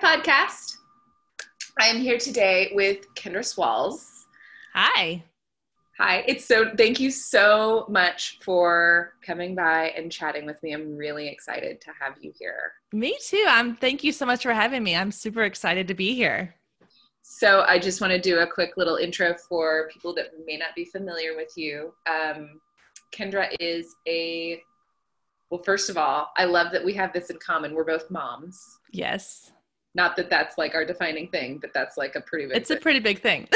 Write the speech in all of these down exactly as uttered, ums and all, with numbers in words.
podcast. I am here today with Kendra Swalls. Hi. Hi. It's so, thank you so much for coming by and chatting with me. I'm really excited to have you here. Me too. I'm, thank you so much for having me. I'm super excited to be here. So I just want to do a quick little intro for people that may not be familiar with you. Um, Kendra is a, well, first of all, I love that we have this in common. We're both moms. Yes. Not that that's like our defining thing, but that's like a pretty big It's thing. a pretty big thing.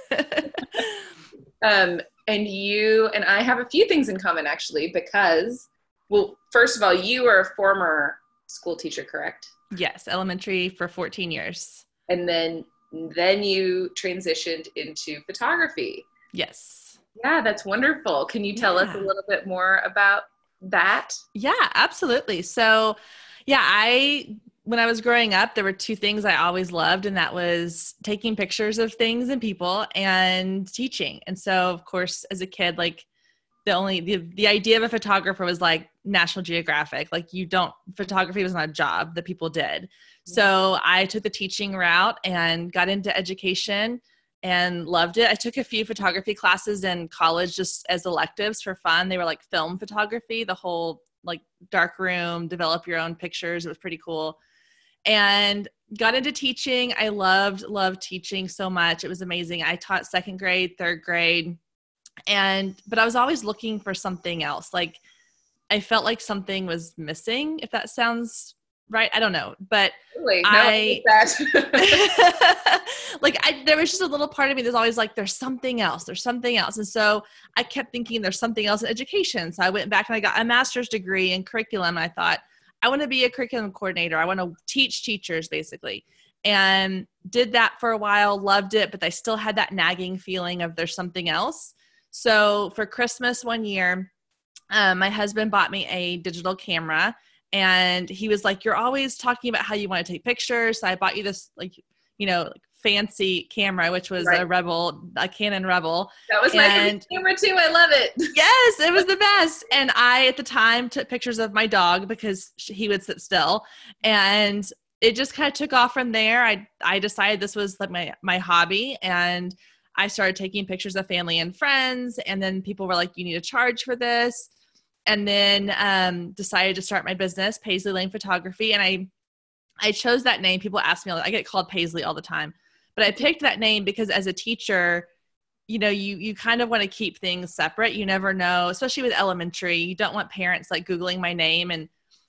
um, and you and I have a few things in common, actually, because, well, first of all, you are a former school teacher, correct? Yes, elementary for fourteen years. And then, then you transitioned into photography. Yes. Yeah, that's wonderful. Can you tell Yeah. us a little bit more about that? Yeah, absolutely. So, yeah, I when I was growing up, there were two things I always loved, and that was taking pictures of things and people and teaching. And so, of course, as a kid, like the only, the, the idea of a photographer was like National Geographic. Like you don't, photography was not a job that people did. So I took the teaching route and got into education and loved it. I took a few photography classes in college just as electives for fun. They were like film photography, the whole like dark room, develop your own pictures. It was pretty cool. And got into teaching. I loved, loved teaching so much. It was amazing. I taught second grade, third grade. And, but I was always looking for something else. Like I felt like something was missing, if that sounds right. I don't know, but Really? No, I, that. like I, there was just a little part of me that's always like, there's something else, there's something else. And so I kept thinking there's something else in education. So I went back and I got a master's degree in curriculum. And I thought, I want to be a curriculum coordinator. I want to teach teachers basically. And did that for a while, loved it, but I still had that nagging feeling of there's something else. So for Christmas one year, um, my husband bought me a digital camera, and he was like, you're always talking about how you want to take pictures. So I bought you this, like, you know, like fancy camera, which was right. a Rebel, a Canon Rebel. That was and, my camera too. I love it. Yes, it was the best. And I, at the time, took pictures of my dog because he would sit still. And it just kind of took off from there. I, I decided this was like my, my hobby. And I started taking pictures of family and friends. And then people were like, you need to charge for this. And then um, decided to start my business, Paisley Lane Photography. And I, I chose that name. People ask me, I get called Paisley all the time, but I picked that name because as a teacher, you know, you, you kind of want to keep things separate. You never know, especially with elementary, you don't want parents like Googling my name. And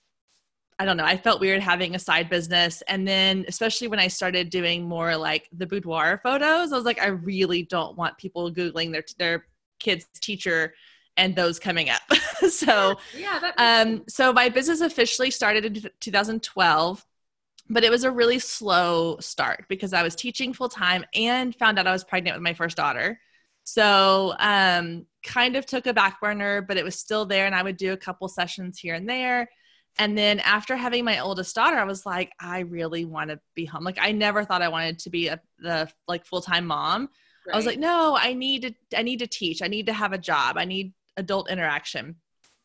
I don't know, I felt weird having a side business. And then especially when I started doing more like the boudoir photos, I was like, I really don't want people Googling their, their kids' teacher and those coming up. so, yeah, that um, so my business officially started in two thousand twelve, but it was a really slow start because I was teaching full time and found out I was pregnant with my first daughter. So, um, kind of took a back burner, but it was still there. And I would do a couple sessions here and there. And then after having my oldest daughter, I was like, I really want to be home. Like I never thought I wanted to be a, the like full-time mom. Right. I was like, no, I need to, I need to teach. I need to have a job. I need adult interaction.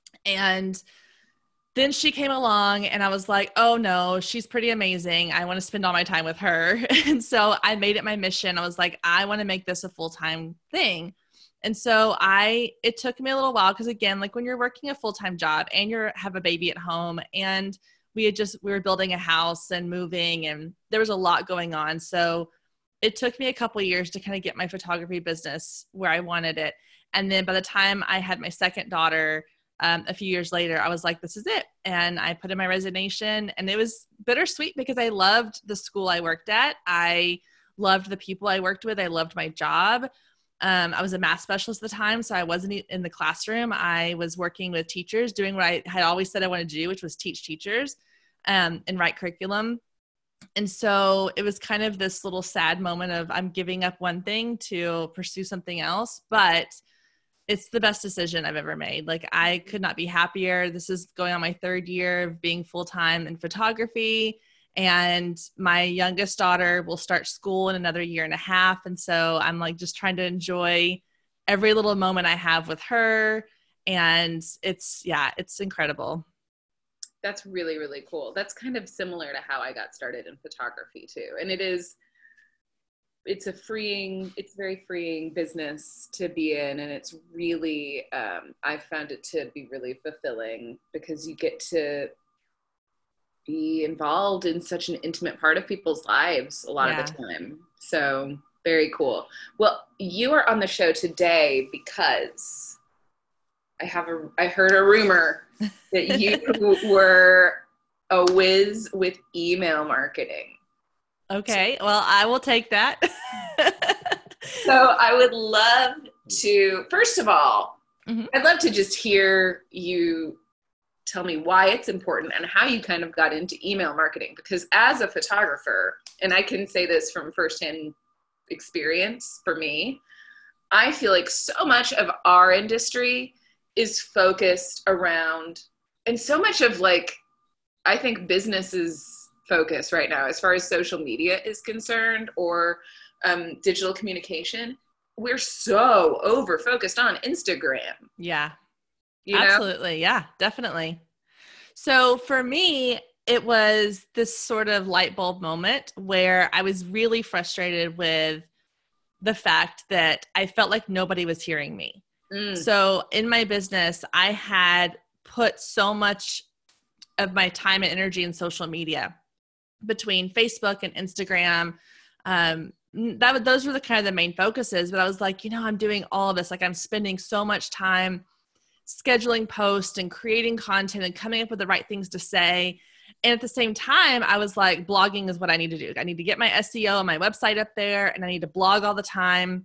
And then she came along and I was like, oh no, she's pretty amazing. I want to spend all my time with her. And so I made it my mission. I was like, I want to make this a full-time thing. And so I, it took me a little while because again, like when you're working a full-time job and you have a baby at home and we had just, we were building a house and moving and there was a lot going on. So it took me a couple of years to kind of get my photography business where I wanted it. And then by the time I had my second daughter, um, a few years later, I was like, this is it. And I put in my resignation and it was bittersweet because I loved the school I worked at. I loved the people I worked with. I loved my job. Um, I was a math specialist at the time, so I wasn't in the classroom. I was working with teachers, doing what I had always said I wanted to do, which was teach teachers um, and write curriculum. And so it was kind of this little sad moment of I'm giving up one thing to pursue something else, but it's the best decision I've ever made. Like I could not be happier. This is going on my third year of being full-time in photography. And my youngest daughter will start school in another year and a half. And so I'm like just trying to enjoy every little moment I have with her. And it's, yeah, it's incredible. That's really, really cool. That's kind of similar to how I got started in photography too. And it is, it's a freeing, it's very freeing business to be in. And it's really, um, I found it to be really fulfilling because you get to be involved in such an intimate part of people's lives a lot yeah. of the time. So very cool. Well, you are on the show today because I have a, I heard a rumor that you were a whiz with email marketing. Okay, well, I will take that. So I would love to, first of all, mm-hmm. I'd love to just hear you tell me why it's important and how you kind of got into email marketing. Because as a photographer, and I can say this from firsthand experience for me, I feel like so much of our industry is focused around, and so much of like, I think businesses focus right now as far as social media is concerned or um, digital communication, we're so over focused on Instagram. Yeah, you know? Absolutely. Yeah, definitely. So for me, it was this sort of light bulb moment where I was really frustrated with the fact that I felt like nobody was hearing me. Mm. So in my business, I had put so much of my time and energy in social media between Facebook and Instagram. Um, that was, those were the kind of the main focuses, but I was like, you know, I'm doing all of this. Like I'm spending so much time scheduling posts and creating content and coming up with the right things to say. And at the same time, I was like, blogging is what I need to do. I need to get my S E O and my website up there, and I need to blog all the time.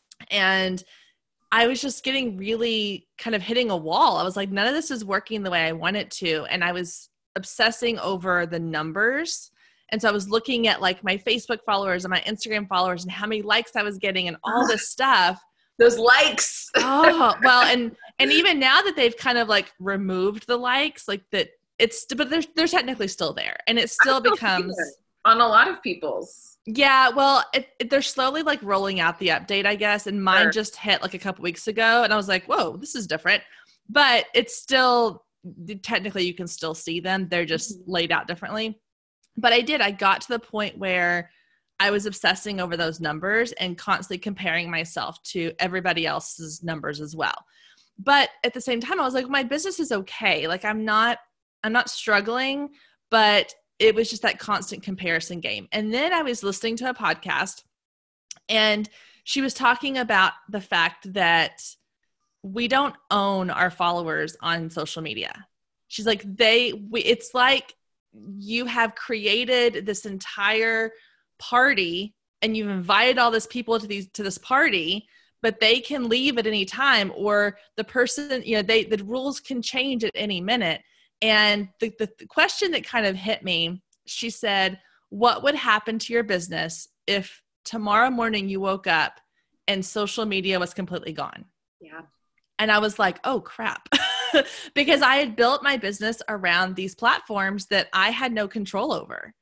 And I was just getting really kind of hitting a wall. I was like, none of this is working the way I want it to. And I was obsessing over the numbers. And so I was looking at like my Facebook followers and my Instagram followers and how many likes I was getting and all this stuff. Those likes. Oh, well, and, and even now that they've kind of like removed the likes, like that it's, but they're, they're technically still there, and it still becomes on a lot of people's. Yeah. Well, it, it, they're slowly like rolling out the update, I guess. And mine sure. just hit like a couple weeks ago, and I was like, whoa, this is different, but it's still technically you can still see them. They're just mm-hmm. laid out differently. But I did, I got to the point where I was obsessing over those numbers and constantly comparing myself to everybody else's numbers as well. But at the same time, I was like, my business is okay. Like I'm not, I'm not struggling, but it was just that constant comparison game. And then I was listening to a podcast, and she was talking about the fact that we don't own our followers on social media. She's like, they, we, it's like you have created this entire party and you've invited all these people to these, to this party, but they can leave at any time, or the person, you know, they, the rules can change at any minute. And the, the, the question that kind of hit me, she said, what would happen to your business if tomorrow morning you woke up and social media was completely gone? Yeah. And I was like, oh crap, because I had built my business around these platforms that I had no control over.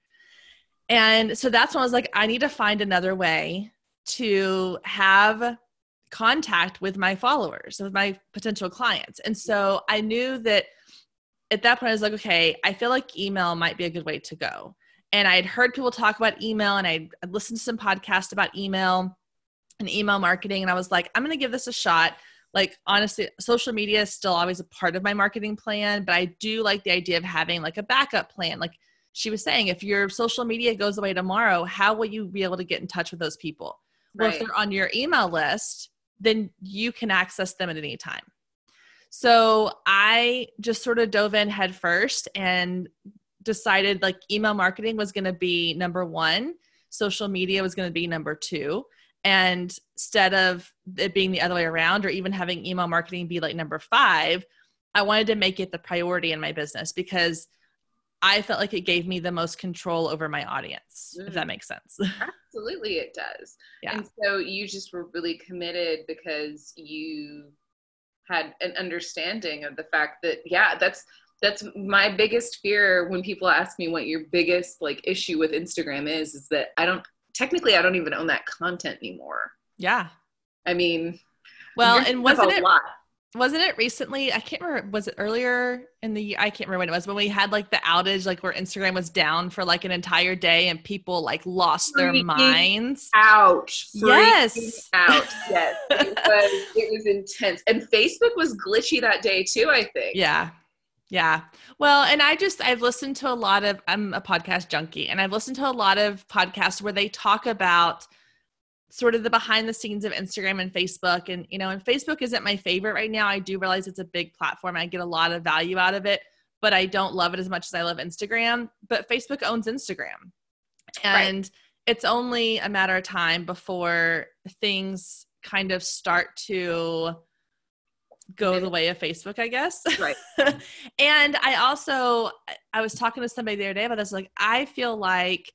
And so that's when I was like, I need to find another way to have contact with my followers, with my potential clients. And so I knew that at that point I was like, okay, I feel like email might be a good way to go. And I'd heard people talk about email, and I'd, I'd listened to some podcasts about email and email marketing. And I was like, I'm going to give this a shot. Like, honestly, social media is still always a part of my marketing plan, but I do like the idea of having like a backup plan. Like she was saying, if your social media goes away tomorrow, how will you be able to get in touch with those people? Well, right. If they're on your email list, then you can access them at any time. So I just sort of dove in head first and decided like email marketing was going to be number one. Social media was going to be number two. And instead of it being the other way around, or even having email marketing be like number five, I wanted to make it the priority in my business because I felt like it gave me the most control over my audience, mm. if that makes sense. Absolutely, it does. Yeah. And so you just were really committed because you had an understanding of the fact that, yeah, that's, that's my biggest fear when people ask me what your biggest like issue with Instagram is, is that I don't, technically I don't even own that content anymore. Yeah. I mean, well, and wasn't it, lot. wasn't it recently? I can't remember. Was it earlier in the year? I can't remember when it was, when we had like the outage, like where Instagram was down for like an entire day and people like lost their Freaking minds. out. Freaking Yes. out. Yes. It was, it was intense. And Facebook was glitchy that day too, I think. Yeah. Yeah. Well, and I just, I've listened to a lot of, I'm a podcast junkie, and I've listened to a lot of podcasts where they talk about sort of the behind the scenes of Instagram and Facebook. And, you know, and Facebook isn't my favorite right now. I do realize it's a big platform. I get a lot of value out of it, but I don't love it as much as I love Instagram. But Facebook owns Instagram. And right. It's only a matter of time before things kind of start to go the way of Facebook, I guess. Right. And I also, I was talking to somebody the other day about this. Like, I feel like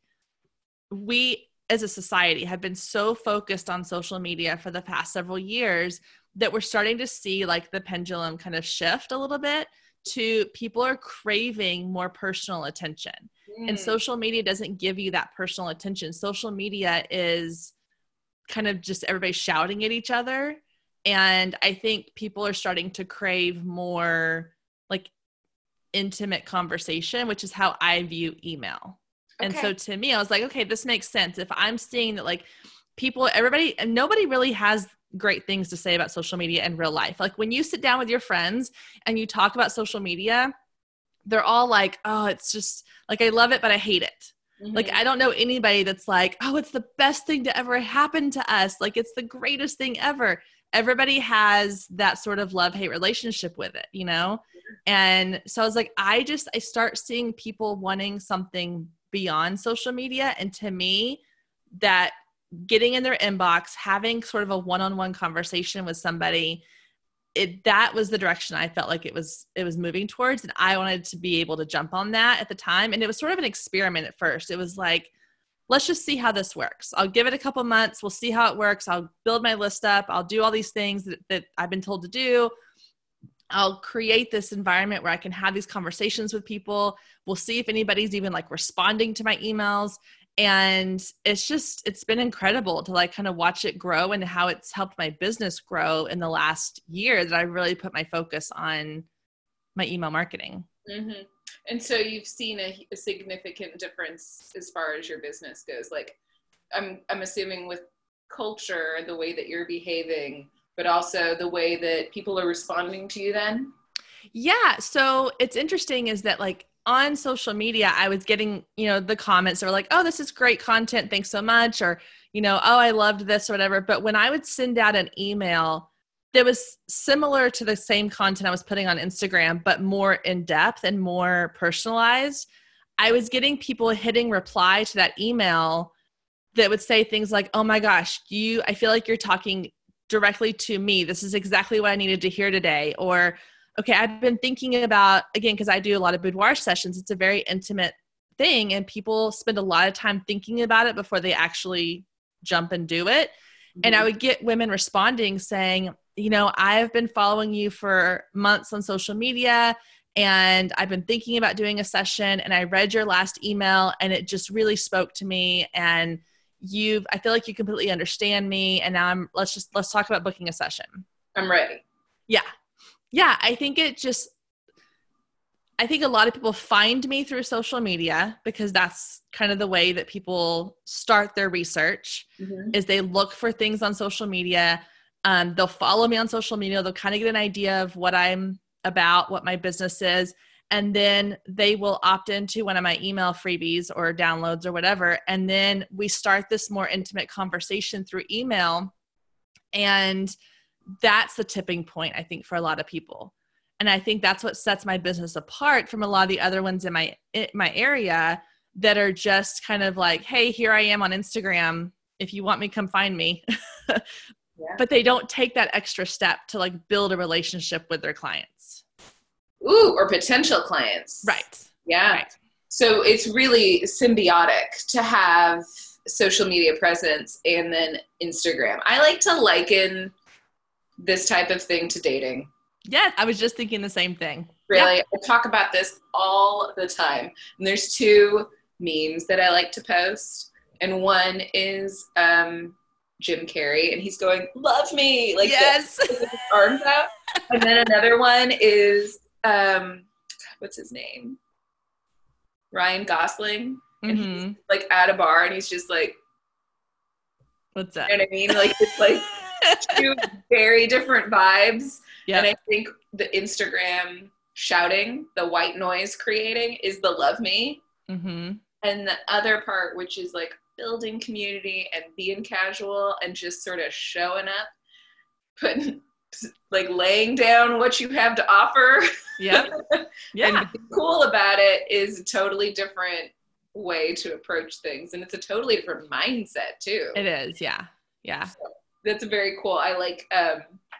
we as a society have been so focused on social media for the past several years that we're starting to see like the pendulum kind of shift a little bit to people are craving more personal attention. Mm. And social media doesn't give you that personal attention. Social media is kind of just everybody shouting at each other. And I think people are starting to crave more like intimate conversation, which is how I view email. Okay. And so to me, I was like, okay, this makes sense. If I'm seeing that like people, everybody, and nobody really has great things to say about social media in real life. Like when you sit down with your friends and you talk about social media, they're all like, oh, it's just like, I love it, but I hate it. Mm-hmm. Like, I don't know anybody that's like, oh, it's the best thing to ever happen to us. Like, it's the greatest thing ever. Everybody has that sort of love-hate relationship with it, you know? And so I was like, I just, I start seeing people wanting something beyond social media. And to me, that getting in their inbox, having sort of a one-on-one conversation with somebody, it, that was the direction I felt like it was, it was moving towards. And I wanted to be able to jump on that at the time. And it was sort of an experiment at first. It was like, let's just see how this works. I'll give it a couple months. We'll see how it works. I'll build my list up. I'll do all these things that, that I've been told to do. I'll create this environment where I can have these conversations with people. We'll see if anybody's even like responding to my emails. And it's just, it's been incredible to like kind of watch it grow and how it's helped my business grow in the last year that I really put my focus on my email marketing. Mm-hmm. And so you've seen a, a significant difference as far as your business goes. Like I'm, I'm assuming with culture, the way that you're behaving, but also the way that people are responding to you then? Yeah. So it's interesting is that like on social media, I was getting, you know, the comments that were like, oh, this is great content. Thanks so much. Or, you know, oh, I loved this or whatever. But when I would send out an email that was similar to the same content I was putting on Instagram, but more in depth and more personalized, I was getting people hitting reply to that email that would say things like, oh my gosh, you, I feel like you're talking directly to me. This is exactly what I needed to hear today. Or, okay, I've been thinking about, again, because I do a lot of boudoir sessions, it's a very intimate thing and people spend a lot of time thinking about it before they actually jump and do it. Mm-hmm. And I would get women responding saying, you know, I've been following you for months on social media and I've been thinking about doing a session and I read your last email and it just really spoke to me. And you've, I feel like you completely understand me. And now I'm, let's just, let's talk about booking a session. I'm ready. Yeah. Yeah. I think it just, I think a lot of people find me through social media because that's kind of the way that people start their research. Mm-hmm. Is they look for things on social media. Um, they'll follow me on social media. They'll kind of get an idea of what I'm about, what my business is. And then they will opt into one of my email freebies or downloads or whatever. And then we start this more intimate conversation through email. And that's the tipping point, I think, for a lot of people. And I think that's what sets my business apart from a lot of the other ones in my, in my area that are just kind of like, hey, here I am on Instagram. If you want me, come find me. Yeah. But they don't take that extra step to like build a relationship with their clients. Ooh, or potential clients. Right. Yeah. Right. So it's really symbiotic to have social media presence and then Instagram. I like to liken this type of thing to dating. Yeah, I was just thinking the same thing. Really? Yeah. I talk about this all the time. And there's two memes that I like to post. And one is, um, Jim Carrey, and he's going, "Love me," like yes, this, with his arms out. And then another one is um, what's his name? Ryan Gosling, and mm-hmm. he's like at a bar, and he's just like, "What's that?" You know what I mean? Like it's like two very different vibes. Yep. And I think the Instagram shouting, the white noise creating, is the love me. Mm-hmm. And the other part, which is like building community and being casual and just sort of showing up, putting like laying down what you have to offer. Yep. Yeah. And being cool about it is a totally different way to approach things. And it's a totally different mindset too. It is. Yeah. Yeah. So that's very cool. I like, um,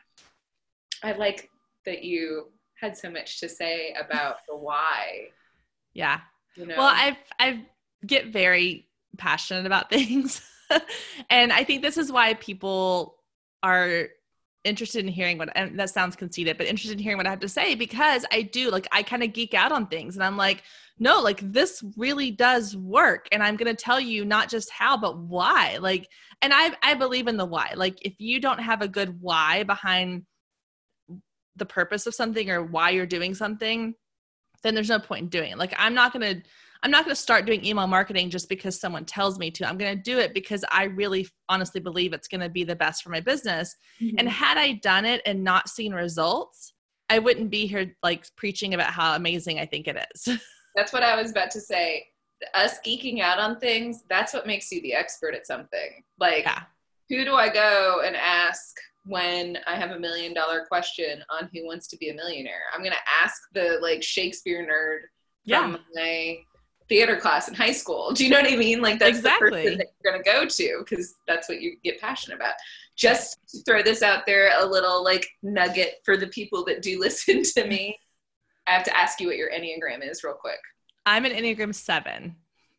I like that you had so much to say about the why. Yeah. You know? Well, I've, I've get very passionate about things. And I think this is why people are interested in hearing what, and that sounds conceited, but interested in hearing what I have to say, because I do, like, I kind of geek out on things and I'm like, no, like this really does work. And I'm going to tell you not just how, but why. Like, and I, I believe in the why. Like if you don't have a good why behind the purpose of something or why you're doing something, then there's no point in doing it. Like, I'm not going to, I'm not going to start doing email marketing just because someone tells me to. I'm going to do it because I really honestly believe it's going to be the best for my business. Mm-hmm. And had I done it and not seen results, I wouldn't be here like preaching about how amazing I think it is. That's what I was about to say. Us geeking out on things, that's what makes you the expert at something. Like, yeah. Who do I go and ask when I have a million dollar question on Who Wants to Be a Millionaire? I'm going to ask the like Shakespeare nerd from yeah. my theater class in high school. Do you know what I mean? Like that's exactly. the person that you're going to go to because that's what you get passionate about. Just to throw this out there, a little like nugget for the people that do listen to me. I have to ask you what your Enneagram is real quick. I'm an Enneagram seven.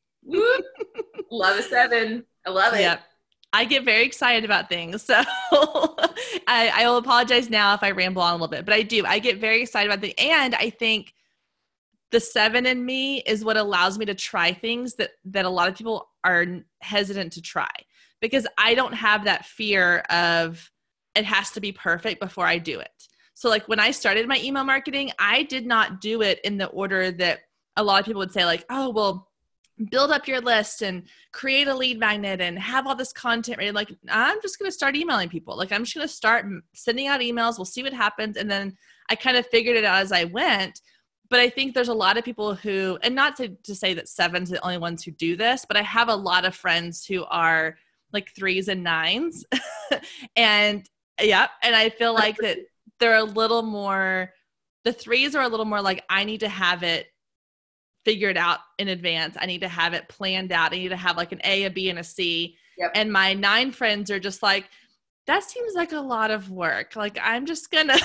Love a seven. I love it. Yep. I get very excited about things. So I, I will apologize now if I ramble on a little bit, but I do. I get very excited about things. And I think the seven in me is what allows me to try things that, that a lot of people are hesitant to try, because I don't have that fear of it has to be perfect before I do it. So like when I started my email marketing, I did not do it in the order that a lot of people would say like, oh, well, build up your list and create a lead magnet and have all this content ready. Like, I'm just going to start emailing people. Like, I'm just going to start sending out emails. We'll see what happens. And then I kind of figured it out as I went. But I think there's a lot of people who, and not to, to say that seven's the only ones who do this, but I have a lot of friends who are like threes and nines. and yeah. And I feel like that they're a little more, the threes are a little more like, I need to have it figured out in advance. I need to have it planned out. I need to have like an A, a B, and a C. Yep. And my nine friends are just like, that seems like a lot of work. Like, I'm just gonna,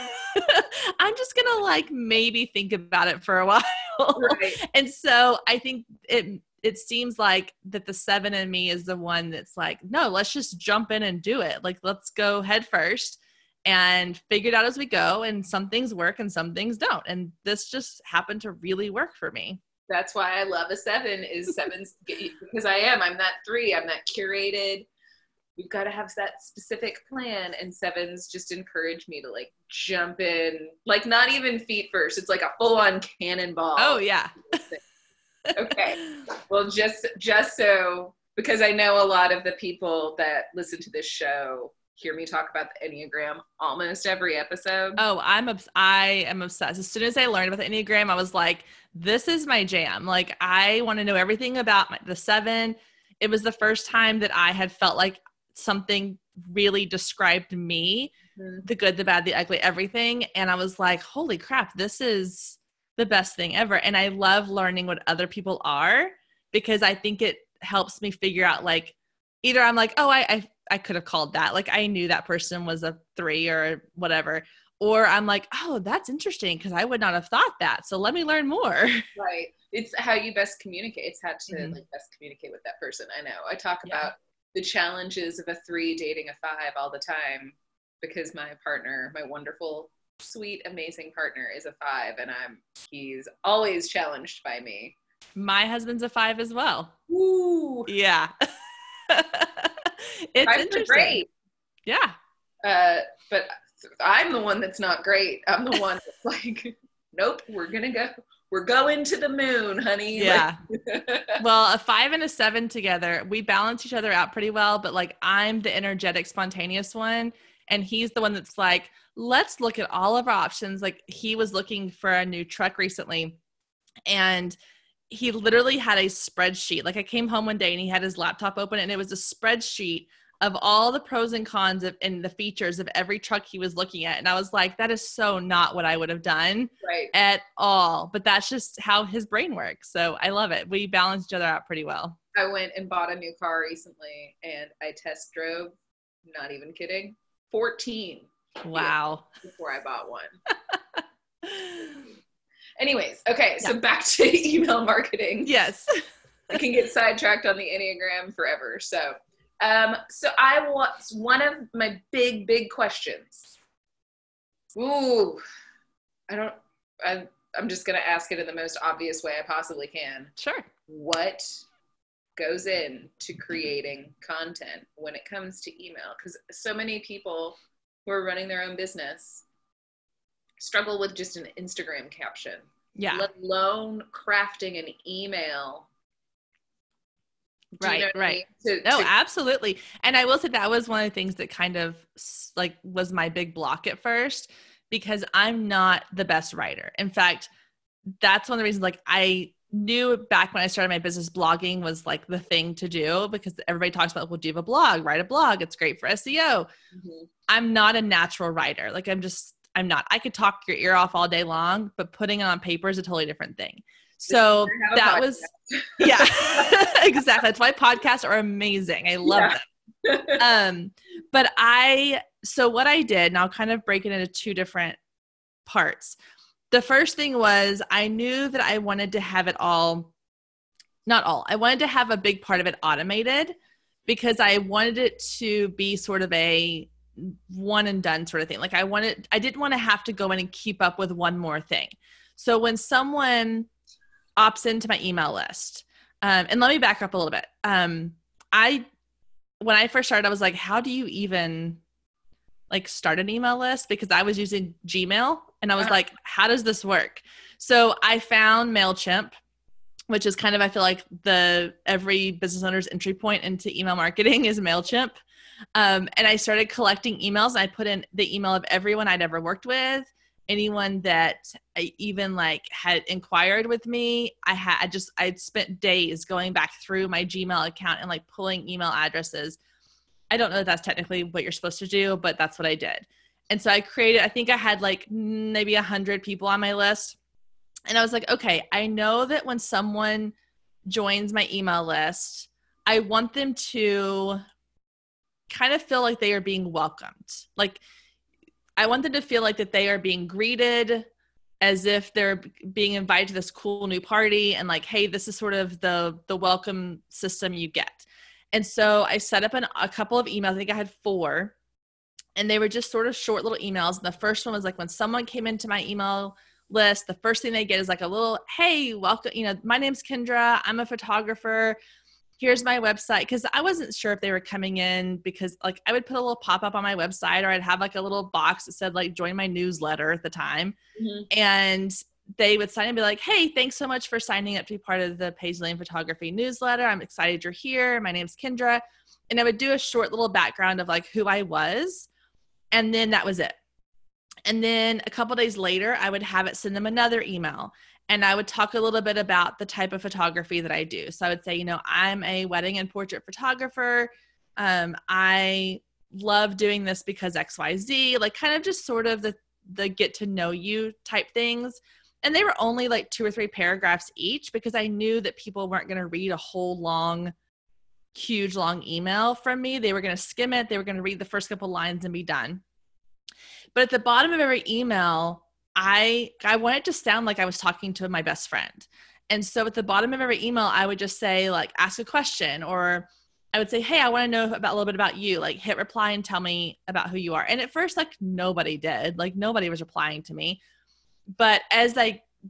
I'm just gonna like maybe think about it for a while. Right. And so I think it, it seems like that the seven in me is the one that's like, no, let's just jump in and do it. Like, let's go head first and figure it out as we go. And some things work and some things don't. And this just happened to really work for me. That's why I love a seven is sevens because I am, I'm that three, I'm that curated. We've got to have that specific plan, and sevens just encourage me to like jump in, like not even feet first. It's like a full on cannonball. Oh yeah. Okay. Well, just, just so, because I know a lot of the people that listen to this show hear me talk about the Enneagram almost every episode. Oh, I'm, obs- I am obsessed. As soon as I learned about the Enneagram, I was like, this is my jam. Like, I want to know everything about my, the seven. It was the first time that I had felt like something really described me, mm-hmm. the good, the bad, the ugly, everything. And I was like, holy crap, this is the best thing ever. And I love learning what other people are, because I think it helps me figure out like, either I'm like, oh, I, I, I could have called that. Like, I knew that person was a three or whatever. Or I'm like, oh, that's interesting, because I would not have thought that. So let me learn more. Right. It's how you best communicate. It's how to mm-hmm. like best communicate with that person. I know. I talk yeah. about the challenges of a three dating a five all the time, because my partner, my wonderful, sweet, amazing partner is a five, and I'm he's always challenged by me. My husband's a five as well. Ooh. Yeah. It's Guys are interesting. great. Yeah. Uh, but I'm the one that's not great. I'm the one that's like, nope, we're going to go. We're going to the moon, honey. Yeah. Like, Well, a five and a seven together, we balance each other out pretty well, but like I'm the energetic, spontaneous one. And he's the one that's like, let's look at all of our options. Like he was looking for a new truck recently and he literally had a spreadsheet. Like I came home one day and he had his laptop open and it was a spreadsheet of all the pros and cons of and the features of every truck he was looking at. And I was like, that is so not what I would have done right. at all. But that's just how his brain works. So I love it. We balance each other out pretty well. I went and bought a new car recently and I test drove, not even kidding, fourteen. Wow. Before I bought one. Anyways, okay, so yeah. back to email marketing. Yes. I can get sidetracked on the Enneagram forever. So, um, so I want one of my big, big questions. Ooh, I don't, I, I'm just going to ask it in the most obvious way I possibly can. Sure. What goes into creating content when it comes to email? Because so many people who are running their own business struggle with just an Instagram caption, yeah, let alone crafting an email. Do right, you know right. I mean? to, no, to- absolutely. And I will say that was one of the things that kind of like was my big block at first, because I'm not the best writer. In fact, that's one of the reasons like I knew back when I started my business, blogging was like the thing to do because everybody talks about, well, do you have a blog? Write a blog. It's great for S E O. Mm-hmm. I'm not a natural writer. Like I'm just, I'm not. I could talk your ear off all day long, but putting it on paper is a totally different thing. So that was, yeah, exactly. That's why podcasts are amazing. I love yeah. them. Um, but I, so what I did, and I'll kind of break it into two different parts. The first thing was I knew that I wanted to have it all, not all, I wanted to have a big part of it automated because I wanted it to be sort of a one and done sort of thing. Like I wanted, I didn't want to have to go in and keep up with one more thing. So when someone opts into my email list, um, and let me back up a little bit. Um, I, when I first started, I was like, how do you even like start an email list? Because I was using Gmail and I was uh-huh. like, how does this work? So I found MailChimp, which is kind of, I feel like the, every business owner's entry point into email marketing is MailChimp. Um, and I started collecting emails and I put in the email of everyone I'd ever worked with, anyone that I even like had inquired with me. I had, I just, I'd spent days going back through my Gmail account and like pulling email addresses. I don't know if that's technically what you're supposed to do, but that's what I did. And so I created, I think I had like maybe a hundred people on my list. And I was like, okay, I know that when someone joins my email list, I want them to kind of feel like they are being welcomed. Like I want them to feel like that they are being greeted as if they're being invited to this cool new party and like, hey, this is sort of the, the welcome system you get. And so I set up an, a couple of emails. I think I had four, and they were just sort of short little emails. And the first one was like, when someone came into my email list, the first thing they get is like a little, hey, welcome, you know, my name's Kendra. I'm a photographer. Here's my website. Cause I wasn't sure if they were coming in because like I would put a little pop-up on my website, or I'd have like a little box that said like, join my newsletter at the time. Mm-hmm. And they would sign and be like, hey, thanks so much for signing up to be part of the Paisley Lane Photography newsletter. I'm excited you're here. My name's Kendra. And I would do a short little background of like who I was. And then that was it. And then a couple days later, I would have it send them another email. And I would talk a little bit about the type of photography that I do. So I would say, you know, I'm a wedding and portrait photographer. Um, I love doing this because X Y Z, like kind of just sort of the, the get to know you type things. And they were only like two or three paragraphs each because I knew that people weren't going to read a whole long, huge long email from me. They were going to skim it. They were going to read the first couple lines and be done. But at the bottom of every email, I I want it to sound like I was talking to my best friend. And so at the bottom of every email, I would just say like, ask a question, or I would say, hey, I want to know about a little bit about you, like hit reply and tell me about who you are. And at first, like nobody did, like nobody was replying to me. But as I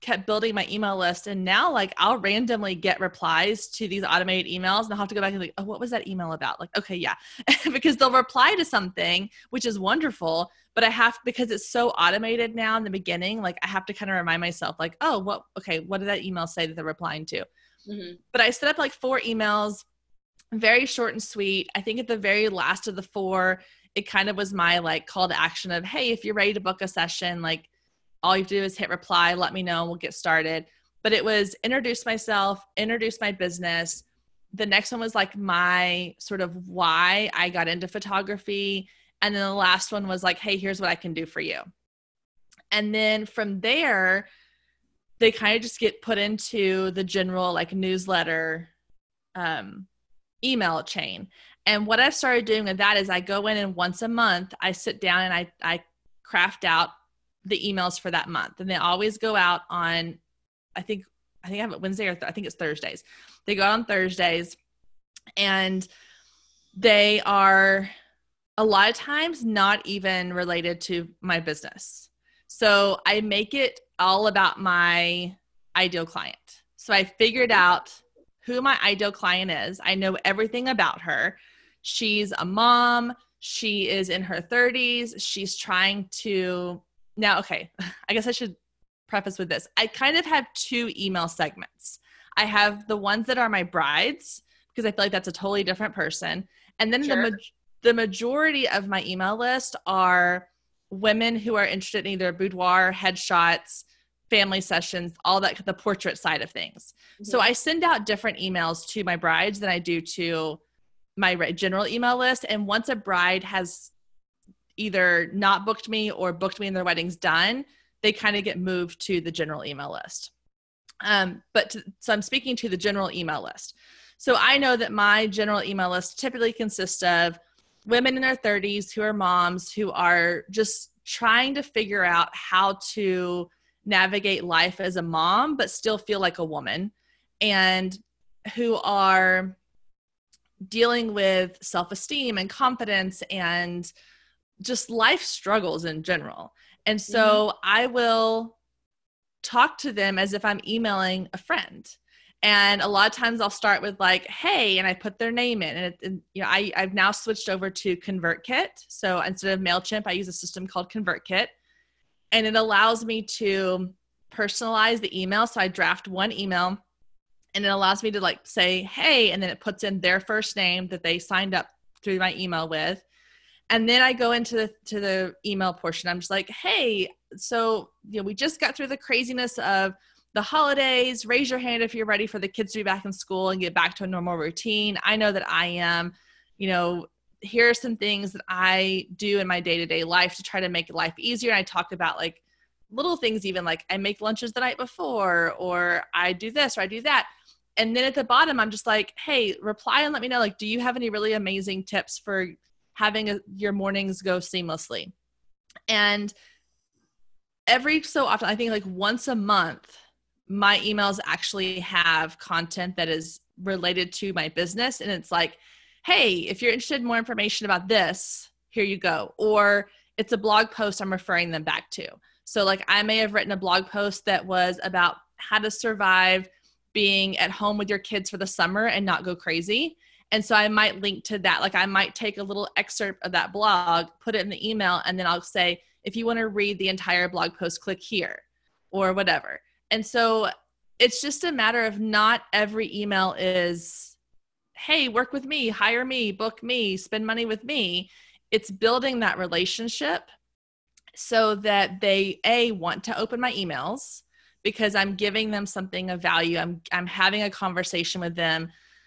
kept building my email list. And now like I'll randomly get replies to these automated emails and I'll have to go back and like, oh, what was that email about? Like, okay, yeah, because they'll reply to something, which is wonderful. But I have, because it's so automated now in the beginning, like I have to kind of remind myself like, oh, what, okay, what did that email say that they're replying to? Mm-hmm. But I set up like four emails, very short and sweet. I think at the very last of the four, it kind of was my like call to action of, hey, if you're ready to book a session, like all you have to do is hit reply, let me know, and we'll get started. But it was introduce myself, introduce my business. The next one was like my sort of why I got into photography. And then the last one was like, hey, here's what I can do for you. And then from there, they kind of just get put into the general like newsletter um, email chain. And what I've started doing with that is I go in and once a month, I sit down and I, I craft out the emails for that month. And they always go out on, I think, I think I have it Wednesday or th- I think it's Thursdays. They go out on Thursdays and they are a lot of times not even related to my business. So I make it all about my ideal client. So I figured out who my ideal client is. I know everything about her. She's a mom. She is in her thirties. She's trying to now, okay, I guess I should preface with this. I kind of have two email segments. I have the ones that are my brides, because I feel like that's a totally different person. And then sure. the, ma- the majority of my email list are women who are interested in either boudoir, headshots, family sessions, all that, the portrait side of things. Mm-hmm. So I send out different emails to my brides than I do to my general email list. And once a bride has either not booked me or booked me and their wedding's done, they kind of get moved to the general email list. Um, but to, so I'm speaking to the general email list. So I know that my general email list typically consists of women in their thirties who are moms who are just trying to figure out how to navigate life as a mom, but still feel like a woman, and who are dealing with self-esteem and confidence and just life struggles in general. And so mm-hmm. I will talk to them as if I'm emailing a friend. And a lot of times I'll start with like, hey, and I put their name in. And, it, and you know, I, I've now switched over to ConvertKit. So instead of MailChimp, I use a system called ConvertKit. And it allows me to personalize the email. So I draft one email and it allows me to like say, hey, and then it puts in their first name that they signed up through my email with. And then I go into the, to the email portion. I'm just like, hey, so, you know, we just got through the craziness of the holidays. Raise your hand if you're ready for the kids to be back in school and get back to a normal routine. I know that I am. You know, here are some things that I do in my day-to-day life to try to make life easier. And I talk about like little things, even like I make lunches the night before, or I do this, or I do that. And then at the bottom, I'm just like, hey, reply and let me know, like, do you have any really amazing tips for having a, your mornings go seamlessly? And every so often, I think like once a month, my emails actually have content that is related to my business. And it's like, hey, if you're interested in more information about this, here you go. Or it's a blog post I'm referring them back to. So like I may have written a blog post that was about how to survive being at home with your kids for the summer and not go crazy. And so I might link to that. Like I might take a little excerpt of that blog, put it in the email, and then I'll say, if you want to read the entire blog post, click here or whatever. And so it's just a matter of not every email is, hey, work with me, hire me, book me, spend money with me. It's building that relationship so that they, A, want to open my emails because I'm giving them something of value. I'm I'm having a conversation with them.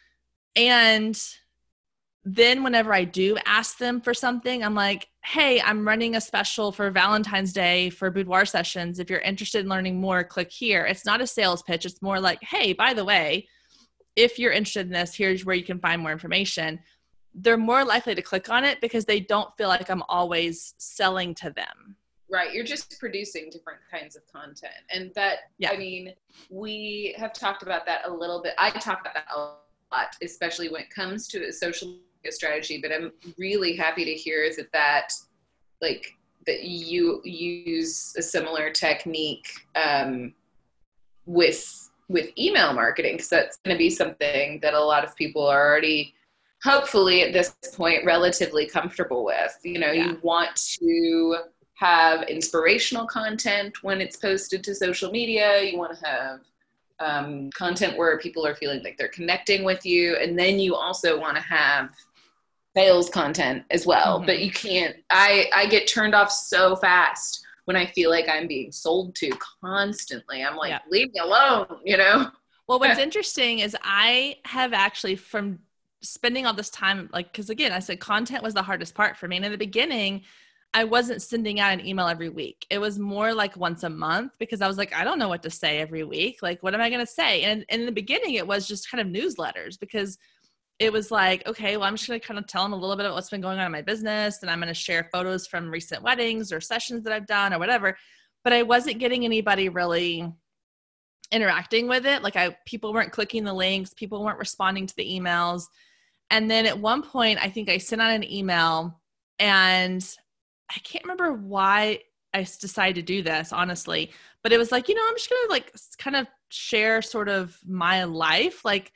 And then whenever I do ask them for something, I'm like, hey, I'm running a special for Valentine's Day for boudoir sessions. If you're interested in learning more, click here. It's not a sales pitch. It's more like, hey, by the way, if you're interested in this, here's where you can find more information. They're more likely to click on it because they don't feel like I'm always selling to them. Right. You're just producing different kinds of content. And that, yeah. I mean, we have talked about that a little bit. I talk about that a lot, especially when it comes to a social media strategy, but I'm really happy to hear that that, like, that you use a similar technique um, with with email marketing, because that's going to be something that a lot of people are already, hopefully at this point, relatively comfortable with. You know, yeah. You want to have inspirational content when it's posted to social media. You want to have um, content where people are feeling like they're connecting with you. And then you also want to have sales content as well. Mm-hmm. But you can't, I, I get turned off so fast when I feel like I'm being sold to constantly. I'm like, yeah. Leave me alone, you know? Well, what's interesting is I have actually, from spending all this time, like, because again, I said content was the hardest part for me. And in the beginning, I wasn't sending out an email every week. It was more like once a month, because I was like, I don't know what to say every week. Like, what am I going to say? And, and in the beginning, it was just kind of newsletters, because it was like, okay, well, I'm just going to kind of tell them a little bit of what's been going on in my business. And I'm going to share photos from recent weddings or sessions that I've done or whatever. But I wasn't getting anybody really interacting with it. Like I, people weren't clicking the links. People weren't responding to the emails. And then at one point, I think I sent out an email, and I can't remember why I decided to do this, honestly, but it was like, you know, I'm just going to like kind of share sort of my life. Like,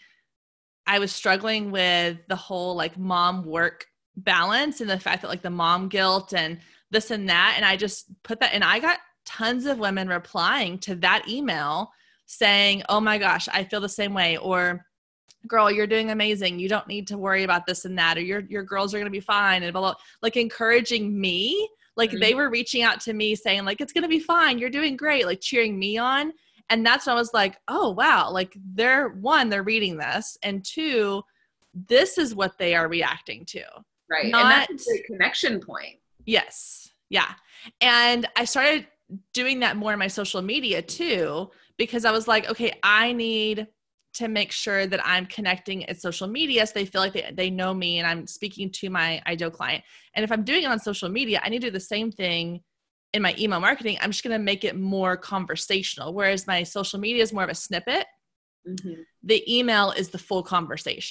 I was struggling with the whole like mom work balance and the fact that like the mom guilt and this and that. And I just put that, and I got tons of women replying to that email saying, oh my gosh, I feel the same way. Or girl, you're doing amazing. You don't need to worry about this and that, or your, your girls are going to be fine. And blah, blah, like encouraging me. Like mm-hmm. They were reaching out to me saying like, it's going to be fine. You're doing great. Like cheering me on. And that's when I was like, oh, wow. Like they're one, they're reading this. And two, this is what they are reacting to. Right. Not, and that's a connection point. Yes. Yeah. And I started doing that more in my social media too, because I was like, okay, I need to make sure that I'm connecting at social media so they feel like they, they know me and I'm speaking to my ideal client. And if I'm doing it on social media, I need to do the same thing in my email marketing. I'm just going to make it more conversational. Whereas my social media is more of a snippet. Mm-hmm. The email is the full conversation.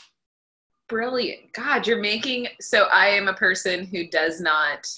Brilliant. God, you're making, so I am a person who does not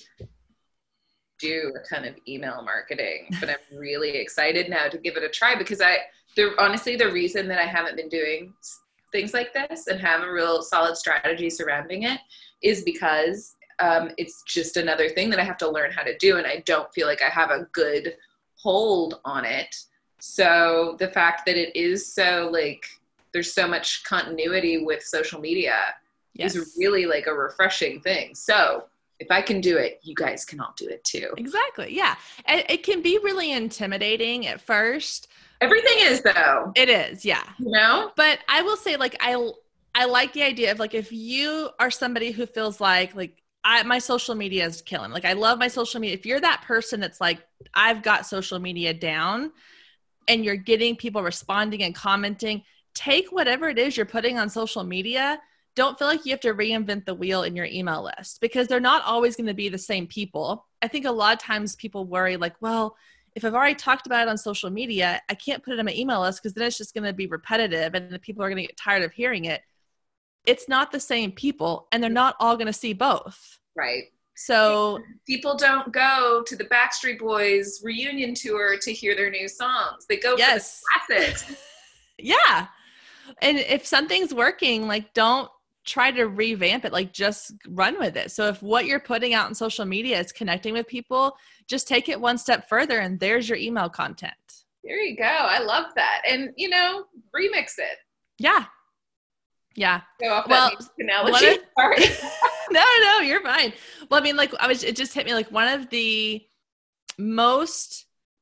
do a ton of email marketing, but I'm really excited now to give it a try, because I, the, honestly, the reason that I haven't been doing things like this and have a real solid strategy surrounding it is because Um, it's just another thing that I have to learn how to do. And I don't feel like I have a good hold on it. So the fact that it is so like, there's so much continuity with social media yes. is really like a refreshing thing. So if I can do it, you guys can all do it too. Exactly. Yeah. And it can be really intimidating at first. Everything is though. It is. Yeah. You know, but I will say like, I, I like the idea of like, if you are somebody who feels like, like, I, my social media is killing. Like I love my social media. If you're that person that's like, I've got social media down and you're getting people responding and commenting, take whatever it is you're putting on social media. Don't feel like you have to reinvent the wheel in your email list, because they're not always going to be the same people. I think a lot of times people worry like, well, if I've already talked about it on social media, I can't put it on my email list because then it's just going to be repetitive and the people are going to get tired of hearing it. It's not the same people, and they're not all going to see both. Right. So people don't go to the Backstreet Boys reunion tour to hear their new songs. They go yes. for the classics. Yeah. And if something's working, like don't try to revamp it, like just run with it. So if what you're putting out on social media is connecting with people, just take it one step further and there's your email content. There you go. I love that. And, you know, remix it. Yeah. Yeah. Go off well, that analogy. Of, Sorry. no, no, you're fine. Well, I mean, like I was, it just hit me like one of the most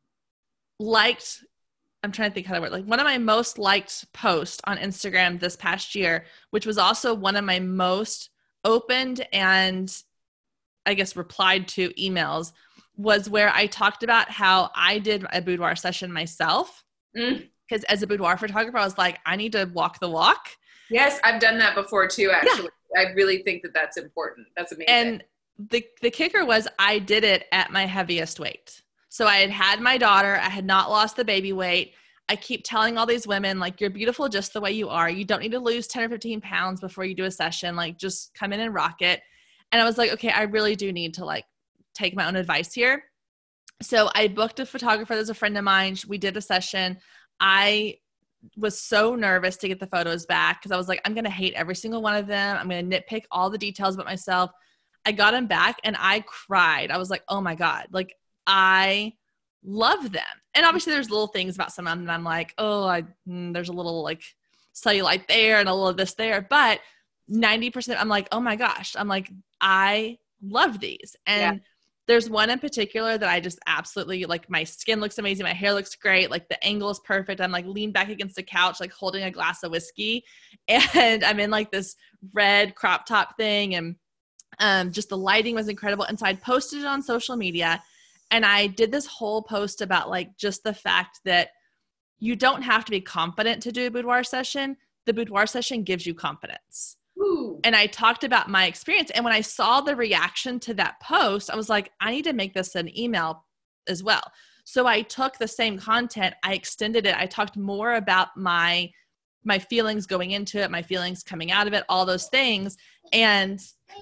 liked, I'm trying to think how to word, like one of my most liked posts on Instagram this past year, which was also one of my most opened and I guess replied to emails, was where I talked about how I did a boudoir session myself. Because mm. as a boudoir photographer, I was like, I need to walk the walk. Yes, I've done that before too, actually. Yeah. I really think that that's important. That's amazing. And the the kicker was I did it at my heaviest weight. So I had had my daughter. I had not lost the baby weight. I keep telling all these women, like, you're beautiful just the way you are. You don't need to lose ten or fifteen pounds before you do a session. Like, just come in and rock it. And I was like, okay, I really do need to, like, take my own advice here. So I booked a photographer that's a friend of mine. We did a session. I was so nervous to get the photos back because I was like, I'm going to hate every single one of them. I'm going to nitpick all the details about myself. I got them back and I cried. I was like, oh my God, like I love them. And obviously there's little things about some of them that I'm like, oh, I, mm, there's a little like cellulite there and a little of this there. But ninety percent, I'm like, oh my gosh, I'm like, I love these. And yeah. There's one in particular that I just absolutely like. My skin looks amazing. My hair looks great. Like the angle is perfect. I'm like leaned back against the couch, like holding a glass of whiskey. And I'm in like this red crop top thing. And um, just the lighting was incredible. And so I posted it on social media and I did this whole post about like just the fact that you don't have to be confident to do a boudoir session. The boudoir session gives you confidence. Ooh. And I talked about my experience. And when I saw the reaction to that post, I was like, I need to make this an email as well. So I took the same content, I extended it. I talked more about my, my feelings going into it, my feelings coming out of it, all those things. And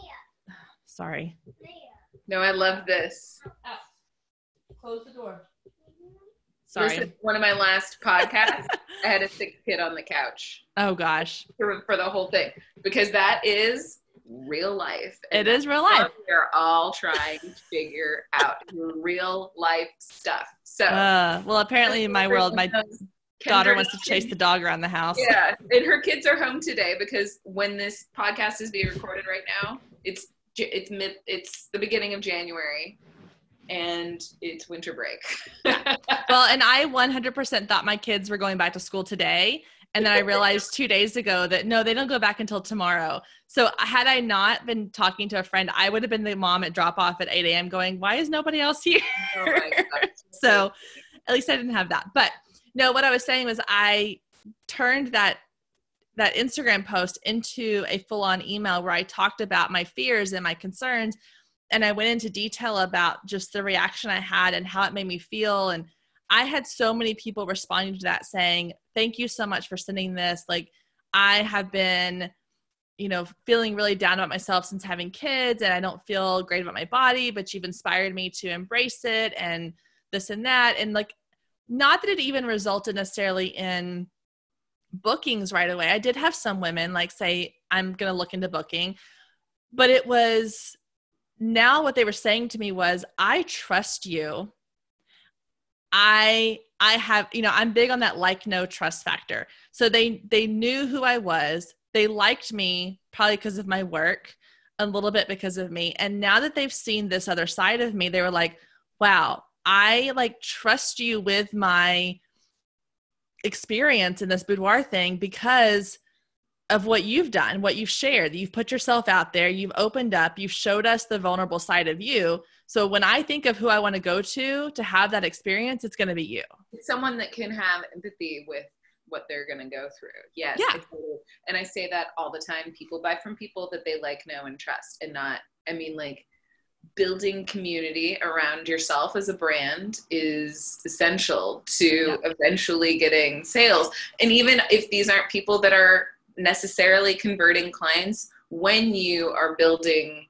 sorry. No, I love this. Close the door. Sorry. This is one of my last podcasts. I had a sick kid on the couch. Oh gosh. For, for the whole thing, because that is real life. It is real life. We're all trying to figure out real life stuff. So, uh, well, apparently in my world, my daughter wants to chase the dog around the house. Yeah, and her kids are home today because when this podcast is being recorded right now, it's it's mid it's the beginning of January. And it's winter break. Well, and I one hundred percent thought my kids were going back to school today. And then I realized two days ago that no, they don't go back until tomorrow. So had I not been talking to a friend, I would have been the mom at drop off at eight a.m. going, why is nobody else here? Oh my God. So at least I didn't have that. But no, what I was saying was I turned that that Instagram post into a full-on email where I talked about my fears and my concerns. And I went into detail about just the reaction I had and how it made me feel. And I had so many people responding to that saying, thank you so much for sending this. Like I have been, you know, feeling really down about myself since having kids and I don't feel great about my body, but you've inspired me to embrace it and this and that. And like, not that it even resulted necessarily in bookings right away. I did have some women like say, I'm going to look into booking, but it was now what they were saying to me was, I trust you. I, I have, you know, I'm big on that like, no trust factor. So they, they knew who I was. They liked me probably because of my work, a little bit because of me. And now that they've seen this other side of me, they were like, wow, I like trust you with my experience in this boudoir thing because of what you've done, what you've shared. You've put yourself out there, you've opened up, you've showed us the vulnerable side of you. So when I think of who I want to go to, to have that experience, it's going to be you. It's someone that can have empathy with what they're going to go through. Yes. Yeah. And I say that all the time. People buy from people that they like, know, and trust, and not, I mean, like building community around yourself as a brand is essential to yep. eventually getting sales. And even if these aren't people that are necessarily converting clients, when you are building,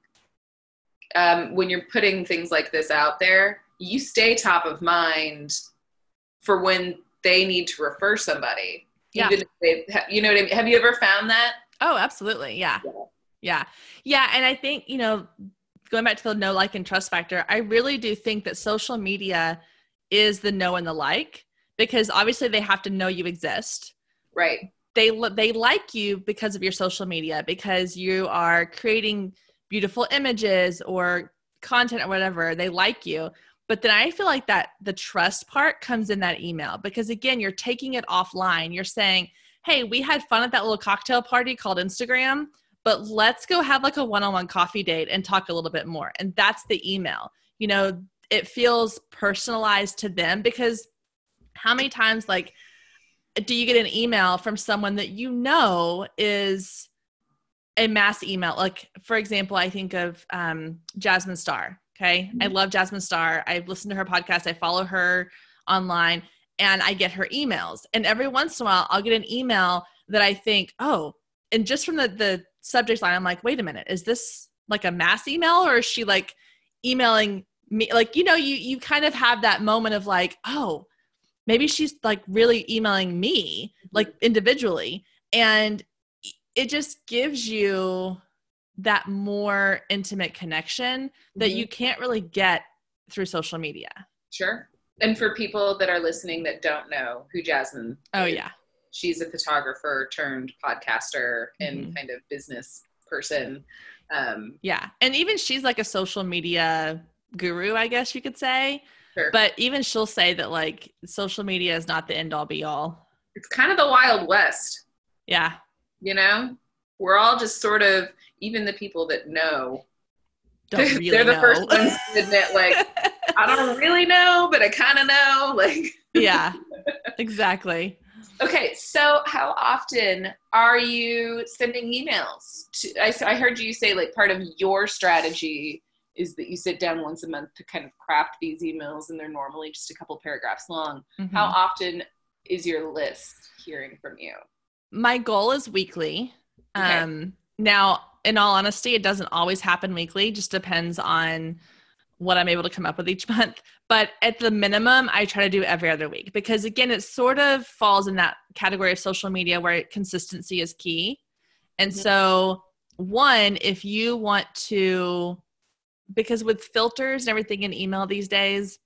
um, when you're putting things like this out there, you stay top of mind for when they need to refer somebody. Yeah. Even if they, you know what I mean? Have you ever found that? Oh, absolutely. Yeah. yeah. Yeah. Yeah. And I think, you know, going back to the know, like, and trust factor, I really do think that social media is the know and the like, because obviously they have to know you exist. Right. They they like you because of your social media, because you are creating beautiful images or content or whatever. They like you. But then I feel like that the trust part comes in that email, because again, you're taking it offline. You're saying, hey, we had fun at that little cocktail party called Instagram, but let's go have like a one-on-one coffee date and talk a little bit more. And that's the email. You know, it feels personalized to them, because how many times like, do you get an email from someone that you know is a mass email? Like, for example, I think of um, Jasmine Star. Okay. Mm-hmm. I love Jasmine Star. I've listened to her podcast. I follow her online and I get her emails. And every once in a while, I'll get an email that I think, oh, and just from the, the subject line, I'm like, wait a minute, is this like a mass email, or is she like emailing me? Like, you know, you, you kind of have that moment of like, oh, maybe she's like really emailing me, like individually. And it just gives you that more intimate connection that Mm-hmm. you can't really get through social media. Sure. And for people that are listening that don't know who Jasmine Oh, is, yeah. she's a photographer turned podcaster and Mm-hmm. kind of business person. Um, yeah. And even she's like a social media guru, I guess you could say. sure. But even she'll say that like social media is not the end all be all. It's kind of the Wild West. Yeah. You know, we're all just sort of, even the people that know, Don't really they're the know. first ones to admit, like, I don't really know, but I kind of know. Like, yeah, exactly. Okay, so how often are you sending emails? To, I, I heard you say like part of your strategy is that you sit down once a month to kind of craft these emails, and they're normally just a couple paragraphs long. Mm-hmm. How often is your list hearing from you? My goal is weekly. Okay. Um, now, in all honesty, it doesn't always happen weekly. Just depends on what I'm able to come up with each month. But at the minimum, I try to do every other week because, again, it sort of falls in that category of social media where consistency is key. And mm-hmm. so, one, if you want to, because with filters and everything in email these days,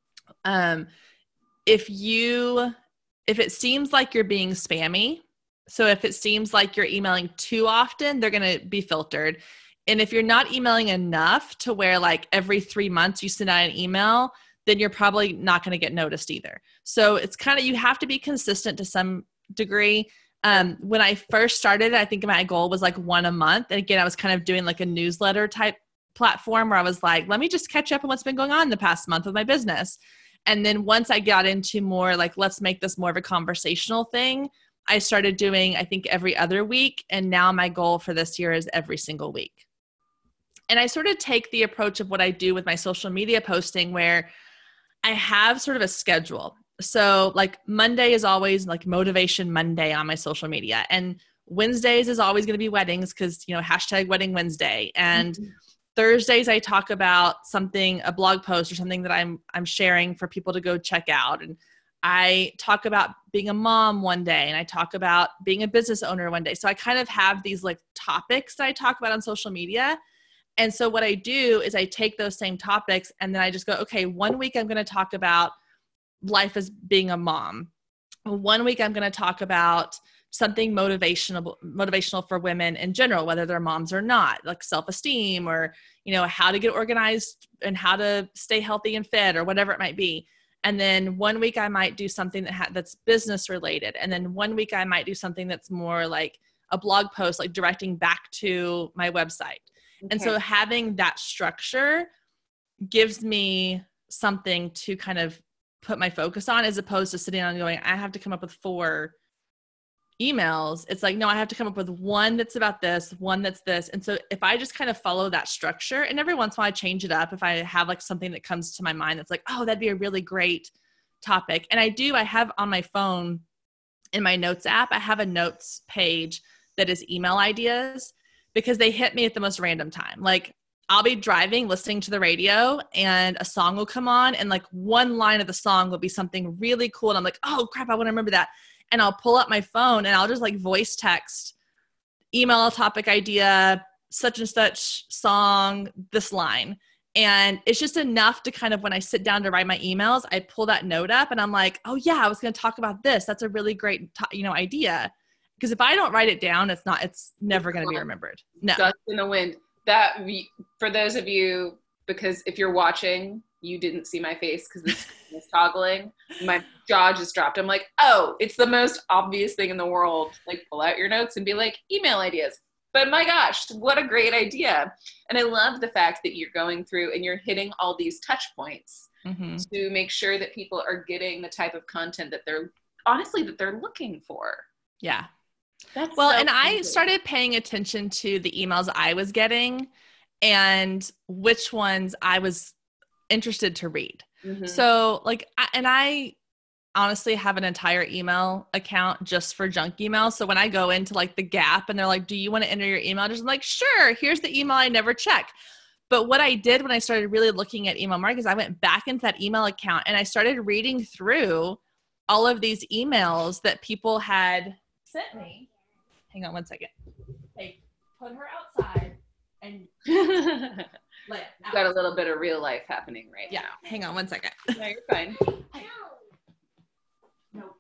um, if you, if it seems like you're being spammy, so if it seems like you're emailing too often, they're going to be filtered. And if you're not emailing enough to where like every three months you send out an email, then you're probably not going to get noticed either. So it's kind of, you have to be consistent to some degree. Um, when I first started, I think my goal was like one a month. And again, I was kind of doing like a newsletter type platform where I was like, let me just catch up on what's been going on in the past month with my business. And then once I got into more like, let's make this more of a conversational thing, I started doing, I think, every other week. And now my goal for this year is every single week. And I sort of take the approach of what I do with my social media posting where I have sort of a schedule. So like Monday is always like Motivation Monday on my social media. And Wednesdays is always going to be weddings because, you know, hashtag Wedding Wednesday. And mm-hmm. Thursdays I talk about something, a blog post or something that I'm I'm sharing for people to go check out. And I talk about being a mom one day and I talk about being a business owner one day. So I kind of have these like topics that I talk about on social media. And so what I do is I take those same topics and then I just go, okay, one week I'm going to talk about life as being a mom. One week I'm going to talk about something motivational, motivational for women in general, whether they're moms or not, like self-esteem or, you know, how to get organized and how to stay healthy and fit or whatever it might be. And then one week I might do something that ha- that's business related. And then one week I might do something that's more like a blog post, like directing back to my website. Okay. And so having that structure gives me something to kind of put my focus on as opposed to sitting on going, I have to come up with four emails. It's like, no, I have to come up with one that's about this, one that's this. And so if I just kind of follow that structure and every once in a while I change it up, if I have like something that comes to my mind that's like, oh, that'd be a really great topic. And I do, I have on my phone in my notes app, I have a notes page that is email ideas because they hit me at the most random time. Like I'll be driving, listening to the radio and a song will come on and like one line of the song will be something really cool. And I'm like, oh crap, I want to remember that. And I'll pull up my phone and I'll just like voice text, email topic idea, such and such song, this line. And it's just enough to kind of, when I sit down to write my emails, I pull that note up and I'm like, oh yeah, I was going to talk about this. That's a really great, you know, idea. Because if I don't write it down, it's not, it's never going to be remembered. No. Dust in the wind. That, for those of you, because if you're watching, you didn't see my face because this was toggling. My jaw just dropped. I'm like, oh, it's the most obvious thing in the world. Like, pull out your notes and be like, email ideas. But my gosh, what a great idea. And I love the fact that you're going through and you're hitting all these touch points mm-hmm. to make sure that people are getting the type of content that they're, honestly, that they're looking for. Yeah. That's well, so and cool. I started paying attention to the emails I was getting and which ones I was interested to read. Mm-hmm. So like, I, and I honestly have an entire email account just for junk emails. So when I go into like the Gap and they're like, do you want to enter your email address? I'm like, sure, here's the email I never check. But what I did when I started really looking at email marketing is I went back into that email account and I started reading through all of these emails that people had sent me. Hang on one second. Hey, put her outside and let out. Got a little bit of real life happening right yeah. now. Hang on one second. No, you're fine. No.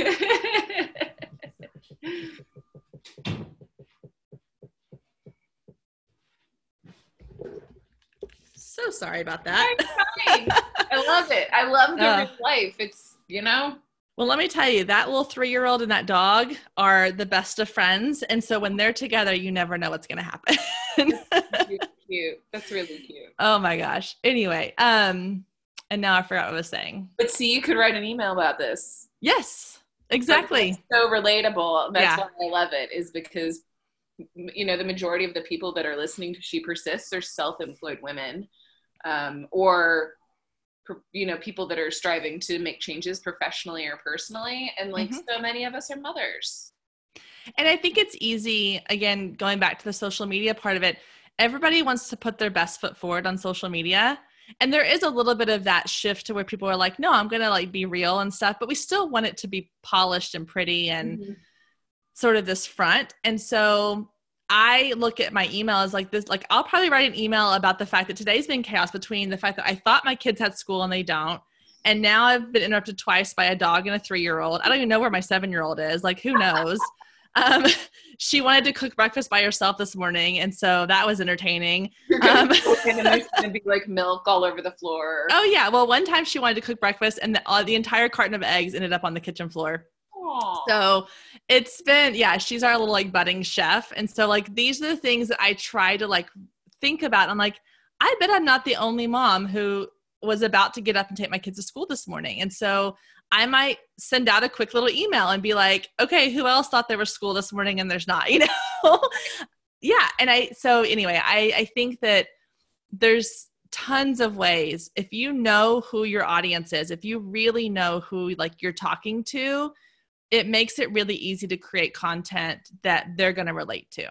So sorry about that. Fine. I love it. I love the Uh, real life. It's, you know. Well, let me tell you, that little three-year-old and that dog are the best of friends. And so when they're together, you never know what's going to happen. That's cute, cute. That's really cute. Oh my gosh. Anyway, um, and now I forgot what I was saying. But see, you could write an email about this. Yes, exactly. That's so relatable. That's Yeah. why I love it, is because, you know, the majority of the people that are listening to She Persists are self-employed women, um, or, you know, people that are striving to make changes professionally or personally. And like, Mhm. so many of us are mothers. And I think it's easy, again, going back to the social media part of it, everybody wants to put their best foot forward on social media. And there is a little bit of that shift to where people are like, no, I'm going to like be real and stuff, but we still want it to be polished and pretty and Mm-hmm. sort of this front. And so I look at my email as like this, like I'll probably write an email about the fact that today's been chaos between the fact that I thought my kids had school and they don't. And now I've been interrupted twice by a dog and a three-year-old. I don't even know where my seven-year-old is. Like, who knows? Um, she wanted to cook breakfast by herself this morning. And so that was entertaining. You're gonna Um, go in and there's gonna be like milk all over the floor. oh yeah. Well, one time she wanted to cook breakfast and the, uh, the entire carton of eggs ended up on the kitchen floor. Aww. So it's been, yeah, she's our little like budding chef. And so like, these are the things that I try to like think about. I'm like, I bet I'm not the only mom who was about to get up and take my kids to school this morning. And so I might send out a quick little email and be like, okay, who else thought there was school this morning and there's not, you know? Yeah. And I, so anyway, I, I think that there's tons of ways. If you know who your audience is, if you really know who like you're talking to, it makes it really easy to create content that they're going to relate to.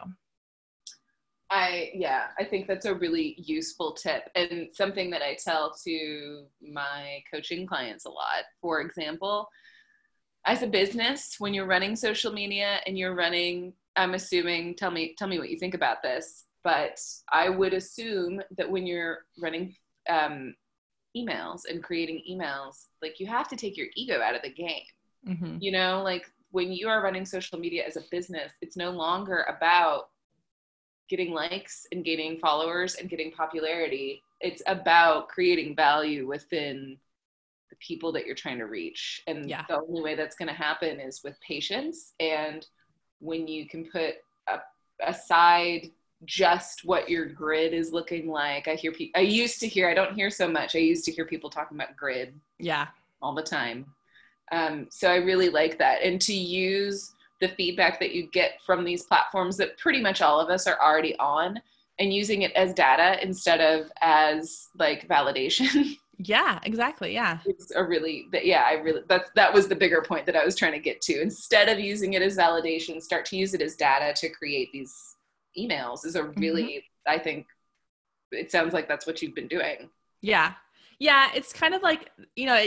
I, yeah, I think that's a really useful tip, and something that I tell to my coaching clients a lot. For example, as a business, when you're running social media and you're running, I'm assuming, tell me, tell me what you think about this, but I would assume that when you're running um, emails and creating emails, like you have to take your ego out of the game. Mm-hmm. You know, like when you are running social media as a business, it's no longer about getting likes and gaining followers and getting popularity. It's about creating value within the people that you're trying to reach. And Yeah. the only way that's going to happen is with patience. And when you can put a, aside just what your grid is looking like. I hear people, I used to hear, I don't hear so much. I used to hear people talking about grid Yeah. all the time. Um, so I really like that. And to use the feedback that you get from these platforms that pretty much all of us are already on, and using it as data instead of as like validation. Yeah, exactly. Yeah. It's a really, yeah, I really, that's, that was the bigger point that I was trying to get to. Instead of using it as validation, start to use it as data to create these emails is a really, mm-hmm. I think it sounds like that's what you've been doing. Yeah. Yeah. It's kind of like, you know,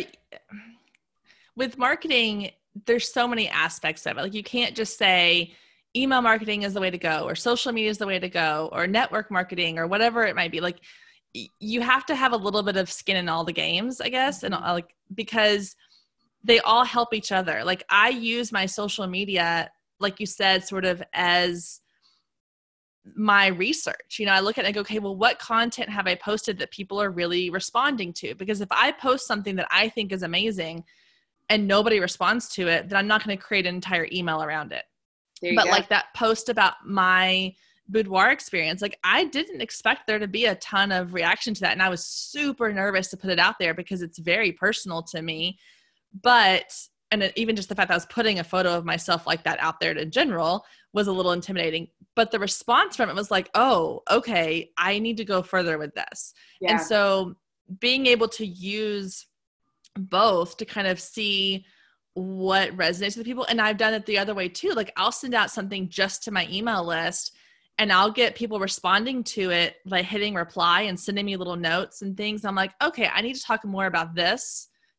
with marketing, there's so many aspects of it. Like you can't just say email marketing is the way to go, or social media is the way to go, or network marketing, or whatever it might be. Like you have to have a little bit of skin in all the games, I guess. And like, because they all help each other. Like I use my social media, like you said, sort of as my research. You know, I look at it and go, okay, well, what content have I posted that people are really responding to? Because if I post something that I think is amazing and nobody responds to it, then I'm not going to create an entire email around it. But go. Like that post about my boudoir experience, like I didn't expect there to be a ton of reaction to that. And I was super nervous to put it out there because it's very personal to me. But, and even just the fact that I was putting a photo of myself like that out there in general was a little intimidating. But the response from it was like, oh, okay, I need to go further with this. Yeah. And so being able to use both to kind of see what resonates with people. And I've done it the other way too. Like I'll send out something just to my email list and I'll get people responding to it by hitting reply and sending me little notes and things. I'm like, okay, I need to talk more about this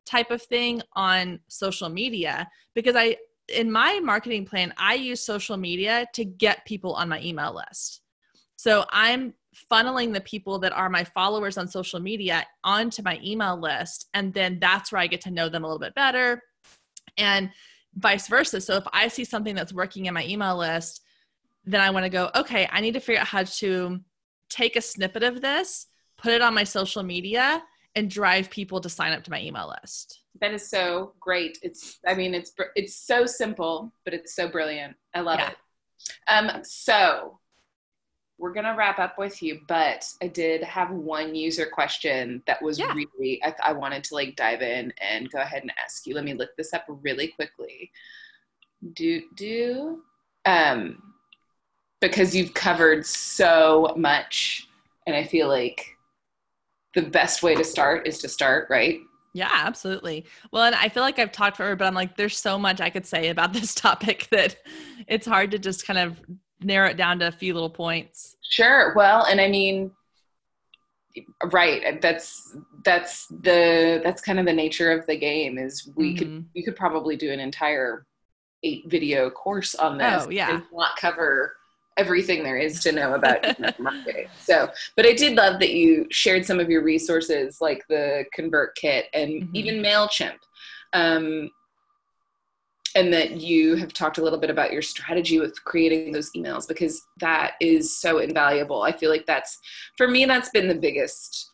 type of thing on social media, because I, in my marketing plan, I use social media to get people on my email list. So I'm funneling the people that are my followers on social media onto my email list. And then that's where I get to know them a little bit better, and vice versa. So if I see something that's working in my email list, then I want to go, okay, I need to figure out how to take a snippet of this, put it on my social media, and drive people to sign up to my email list. That is so great. It's, I mean, it's, it's so simple, but it's so brilliant. I love Yeah. it. Um, so we're going to wrap up with you, but I did have one user question that was Yeah. really, I, I wanted to like dive in and go ahead and ask you. Let me look this up really quickly. Do, do, um, because you've covered so much, and I feel like the best way to start is to start, right? Yeah, absolutely. Well, and I feel like I've talked forever, but I'm like, there's so much I could say about this topic that it's hard to just kind of narrow it down to a few little points. Sure. Well, and I mean, right. That's, that's the, that's kind of the nature of the game is we mm-hmm. could, we could probably do an entire eight video course on this. Oh, yeah. And not cover everything there is to know about marketing. So, but I did love that you shared some of your resources like the ConvertKit and mm-hmm. even MailChimp. Um, and that you have talked a little bit about your strategy with creating those emails, because that is so invaluable. I feel like that's, for me, that's been the biggest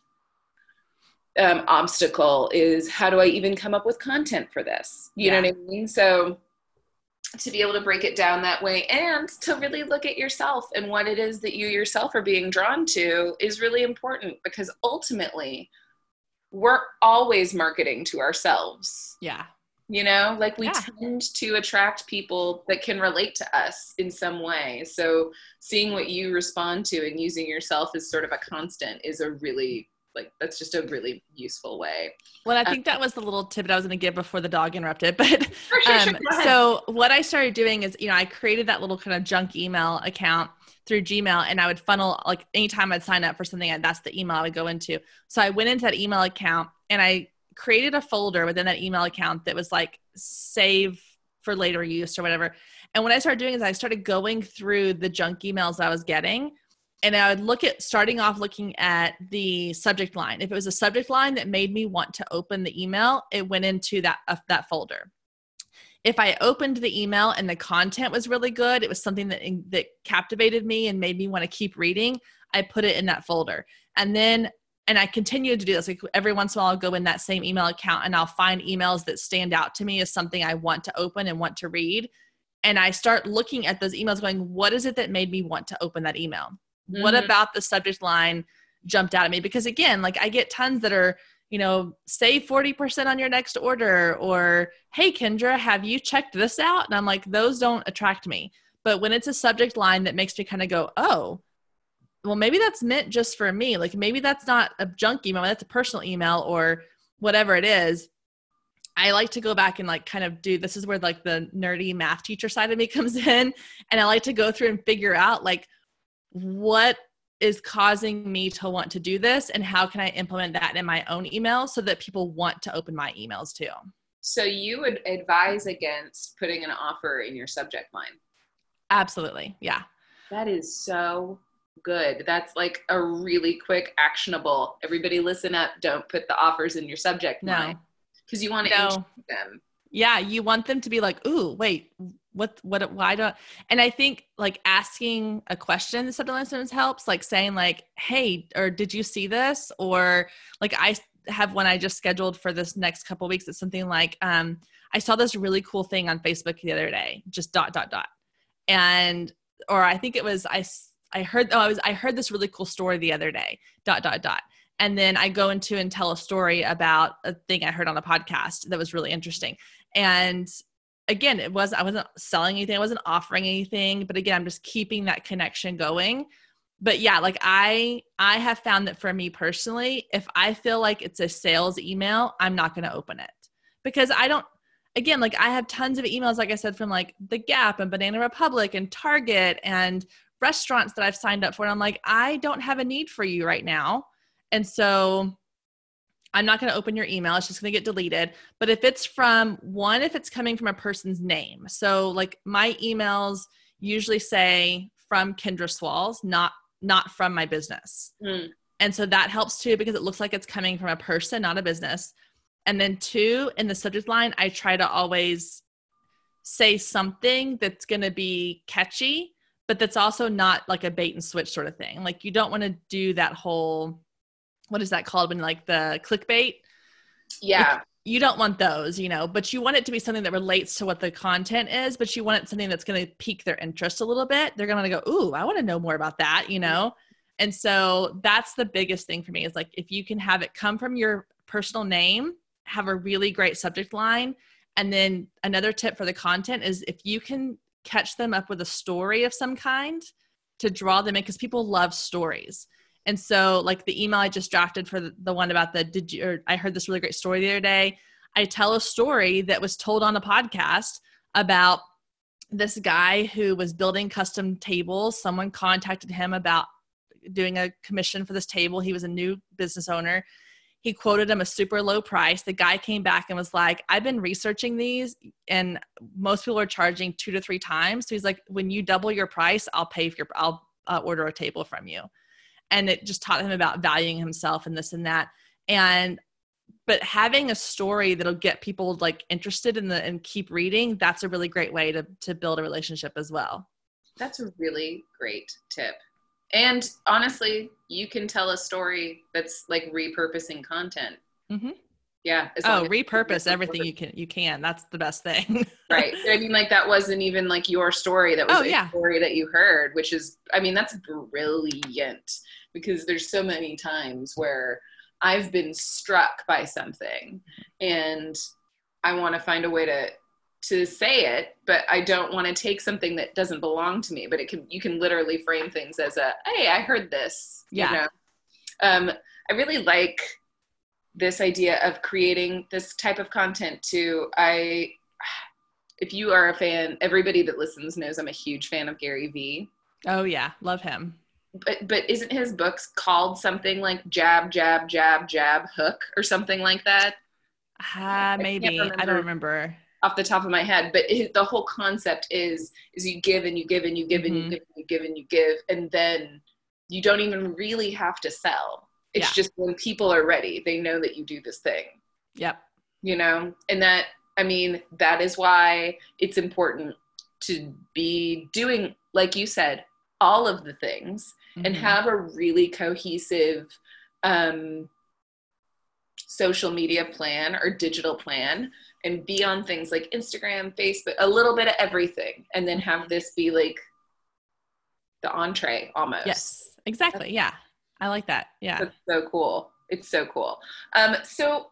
um, obstacle is how do I even come up with content for this? You yeah. know what I mean? So to be able to break it down that way and to really look at yourself and what it is that you yourself are being drawn to is really important, because ultimately we're always marketing to ourselves. Yeah. You know, like we yeah. tend to attract people that can relate to us in some way. So seeing what you respond to and using yourself as sort of a constant is a really like, that's just a really useful way. Well, I think um, that was the little tip that I was going to give before the dog interrupted. But sure, um, sure, so what I started doing is, you know, I created that little kind of junk email account through Gmail, and I would funnel, like anytime I'd sign up for something, that's the email I would go into. So I went into that email account and I created a folder within that email account that was like save for later use or whatever. And what I started doing is I started going through the junk emails I was getting. And I would look at starting off looking at the subject line. If it was a subject line that made me want to open the email, it went into that, uh, that folder. If I opened the email and the content was really good, it was something that, that captivated me and made me want to keep reading, I put it in that folder. And then, and I continued to do this. Like every once in a while, I'll go in that same email account and I'll find emails that stand out to me as something I want to open and want to read. And I start looking at those emails going, what is it that made me want to open that email? Mm-hmm. What about the subject line jumped out at me? Because again, like I get tons that are, you know, save forty percent on your next order, or, hey, Kendra, have you checked this out? And I'm like, those don't attract me. But when it's a subject line that makes me kind of go, oh, well, maybe that's meant just for me. Like maybe that's not a junk email, that's a personal email or whatever it is. I like to go back and like kind of do, this is where like the nerdy math teacher side of me comes in. And I like to go through and figure out like, what is causing me to want to do this and how can I implement that in my own email so that people want to open my emails too. So you would advise against putting an offer in your subject line? Absolutely. Yeah. That is so good. That's like a really quick actionable. Everybody listen up. Don't put the offers in your subject no. line because you want to no. intrigue them. Yeah. You want them to be like, ooh, wait, what, what, why don't, and I think like asking a question the subject line sometimes helps, like saying like, hey, or did you see this? Or like I have one I just scheduled for this next couple of weeks. It's something like, um, I saw this really cool thing on Facebook the other day, just dot, dot, dot. And, or I think it was, I, I heard, oh, I was, I heard this really cool story the other day, dot, dot, dot. And then I go into and tell a story about a thing I heard on a podcast that was really interesting. And again, it was, I wasn't selling anything. I wasn't offering anything, but again, I'm just keeping that connection going. But yeah, like I, I have found that for me personally, if I feel like it's a sales email, I'm not going to open it because I don't, again, like I have tons of emails, like I said, from like The Gap and Banana Republic and Target and restaurants that I've signed up for. And I'm like, I don't have a need for you right now. And so I'm not going to open your email. It's just going to get deleted. But if it's from one, if it's coming from a person's name. So like my emails usually say from Kendra Swalls, not, not from my business. Mm. And so that helps too, because it looks like it's coming from a person, not a business. And then two, in the subject line, I try to always say something that's going to be catchy, but that's also not like a bait and switch sort of thing. Like you don't want to do that whole, what is that called when like the clickbait? Yeah. Like, you don't want those, you know, but you want it to be something that relates to what the content is, but you want it something that's going to pique their interest a little bit. They're going to go, ooh, I want to know more about that, you know? And so that's the biggest thing for me is like, if you can have it come from your personal name, have a really great subject line. And then another tip for the content is if you can catch them up with a story of some kind to draw them in, because people love stories. And so like the email I just drafted for the, the one about the, did you, or I heard this really great story the other day. I tell a story that was told on a podcast about this guy who was building custom tables. Someone contacted him about doing a commission for this table. He was a new business owner. He quoted him a super low price. The guy came back and was like, I've been researching these and most people are charging two to three times. So he's like, when you double your price, I'll pay for your, I'll uh, order a table from you. And it just taught him about valuing himself and this and that. And, but having a story that'll get people like interested in the, and keep reading, that's a really great way to, to build a relationship as well. That's a really great tip. And honestly, you can tell a story that's like repurposing content. Mm-hmm. Yeah. Oh, repurpose everything you can. You can. That's the best thing. Right. I mean, like that wasn't even like your story. That was oh, a yeah. story that you heard, which is, I mean, that's brilliant because there's so many times where I've been struck by something and I want to find a way to to say it, but I don't want to take something that doesn't belong to me, but it can, you can literally frame things as a, hey, I heard this, yeah. you know? Um, I really like this idea of creating this type of content too. I, if you are a fan, everybody that listens knows I'm a huge fan of Gary Vee. Oh yeah. Love him. But, but isn't his books called something like jab, jab, jab, jab, hook or something like that? Uh, maybe. I, I don't remember. Off the top of my head, but it, the whole concept is, is you give and you give and you give mm-hmm. and you give and you give and you give. And then you don't even really have to sell. It's yeah. just when people are ready, they know that you do this thing. Yep. You know, and that, I mean, that is why it's important to be doing, like you said, all of the things mm-hmm. and have a really cohesive, um, social media plan or digital plan and be on things like Instagram, Facebook, a little bit of everything. And then have this be like the entree almost. Yes, exactly. That's, yeah. I like that. Yeah. That's so cool. It's so cool. Um, so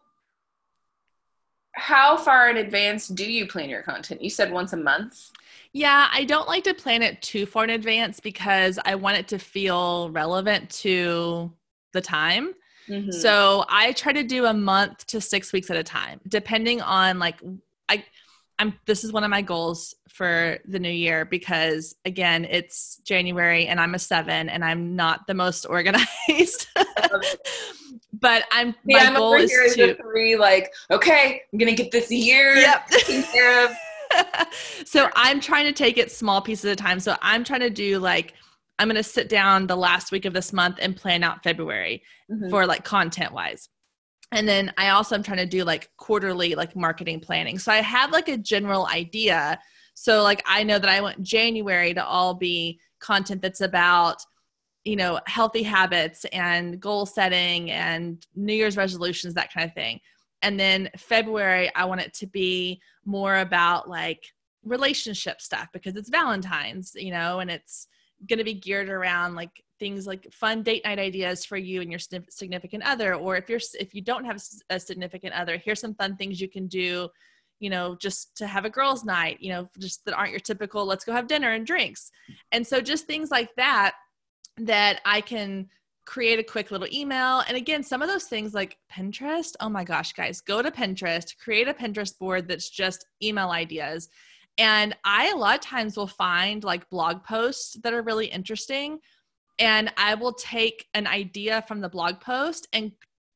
how far in advance do you plan your content? You said once a month. Yeah. I don't like to plan it too far in advance because I want it to feel relevant to the time. Mm-hmm. So I try to do a month to six weeks at a time, depending on like, I, I'm, this is one of my goals for the new year because again, it's January and I'm a seven and I'm not the most organized, but I'm, yeah, my I'm goal is here to three, like, okay, I'm going to get this year yep. taken care of. So I'm trying to take it small pieces at a time. So I'm trying to do like, I'm going to sit down the last week of this month and plan out February mm-hmm. for like content wise. And then I also am trying to do like quarterly, like marketing planning. So I have like a general idea. So like, I know that I want January to all be content that's about, you know, healthy habits and goal setting and New Year's resolutions, that kind of thing. And then February, I want it to be more about like relationship stuff because it's Valentine's, you know, and it's going to be geared around like things like fun date night ideas for you and your significant other. Or if you're, if you don't have a significant other, here's some fun things you can do, you know, just to have a girls' night, you know, just that aren't your typical, let's go have dinner and drinks. And so just things like that, that I can create a quick little email. And again, some of those things like Pinterest, oh my gosh, guys, go to Pinterest, create a Pinterest board that's just email ideas. And I, a lot of times will find like blog posts that are really interesting. And I will take an idea from the blog post and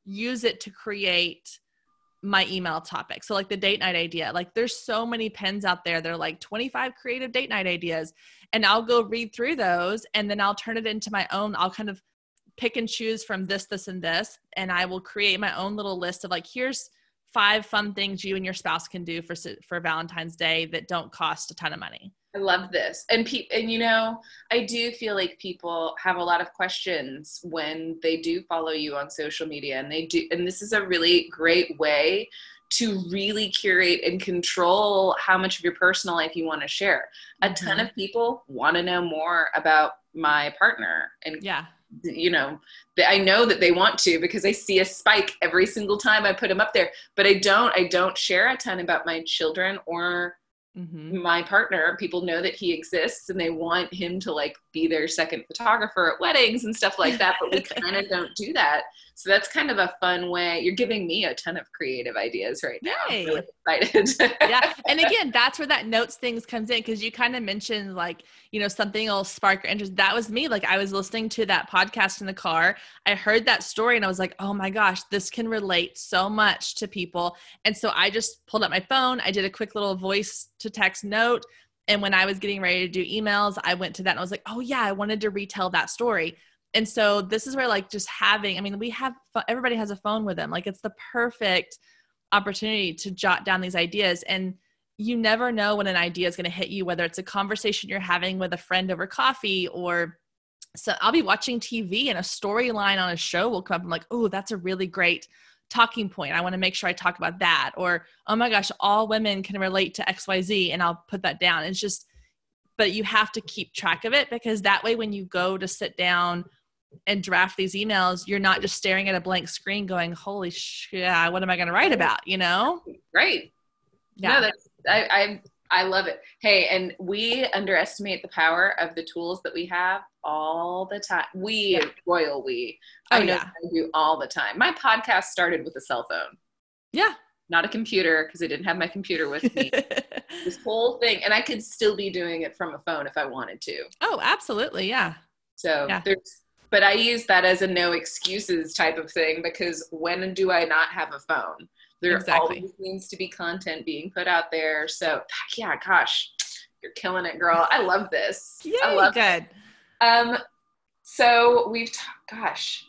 use it to create my email topic. So like the date night idea, like there's so many pins out there. They're like twenty-five creative date night ideas. And I'll go read through those and then I'll turn it into my own. I'll kind of pick and choose from this, this, and this. And I will create my own little list of like, here's five fun things you and your spouse can do for, for Valentine's Day that don't cost a ton of money. I love this. And pe- and you know, I do feel like people have a lot of questions when they do follow you on social media, and they do, and this is a really great way to really curate and control how much of your personal life you want to share. A mm-hmm. ton of people want to know more about my partner, and yeah, you know, I know that they want to because I see a spike every single time I put them up there, but I don't, I don't share a ton about my children or mm-hmm. my partner. People know that he exists and they want him to like be their second photographer at weddings and stuff like that, but we kind of don't do that. So that's kind of a fun way. You're giving me a ton of creative ideas right now. Yay. I'm really excited. Yeah. And again, that's where that notes things comes in. Cause you kind of mentioned like, you know, something will spark your interest. That was me. Like I was listening to that podcast in the car. I heard that story and I was like, oh my gosh, this can relate so much to people. And so I just pulled up my phone. I did a quick little voice to text note. And when I was getting ready to do emails, I went to that and I was like, oh yeah, I wanted to retell that story. And so this is where like just having, I mean, we have, everybody has a phone with them. Like it's the perfect opportunity to jot down these ideas. And you never know when an idea is going to hit you, whether it's a conversation you're having with a friend over coffee, or so I'll be watching T V and a storyline on a show will come up. I'm like, oh, that's a really great talking point. I want to make sure I talk about that. Or, oh my gosh, all women can relate to X Y Z, and I'll put that down. It's just, but you have to keep track of it, because that way when you go to sit down and draft these emails, you're not just staring at a blank screen going, holy shit, what am I going to write about? You know? Right. Yeah. No, that's, I, I, I love it. Hey, and we underestimate the power of the tools that we have all the time. We, yeah. royal we, oh, I know yeah. I do all the time. My podcast started with a cell phone. Yeah. Not a computer, because I didn't have my computer with me. This whole thing, and I could still be doing it from a phone if I wanted to. Oh, absolutely. Yeah. So yeah. there's, but I use that as a no excuses type of thing, because when do I not have a phone? There exactly. always needs to be content being put out there. So yeah, gosh, you're killing it, girl. I love this. Yay, I love good. It. Um, so we've, t- gosh.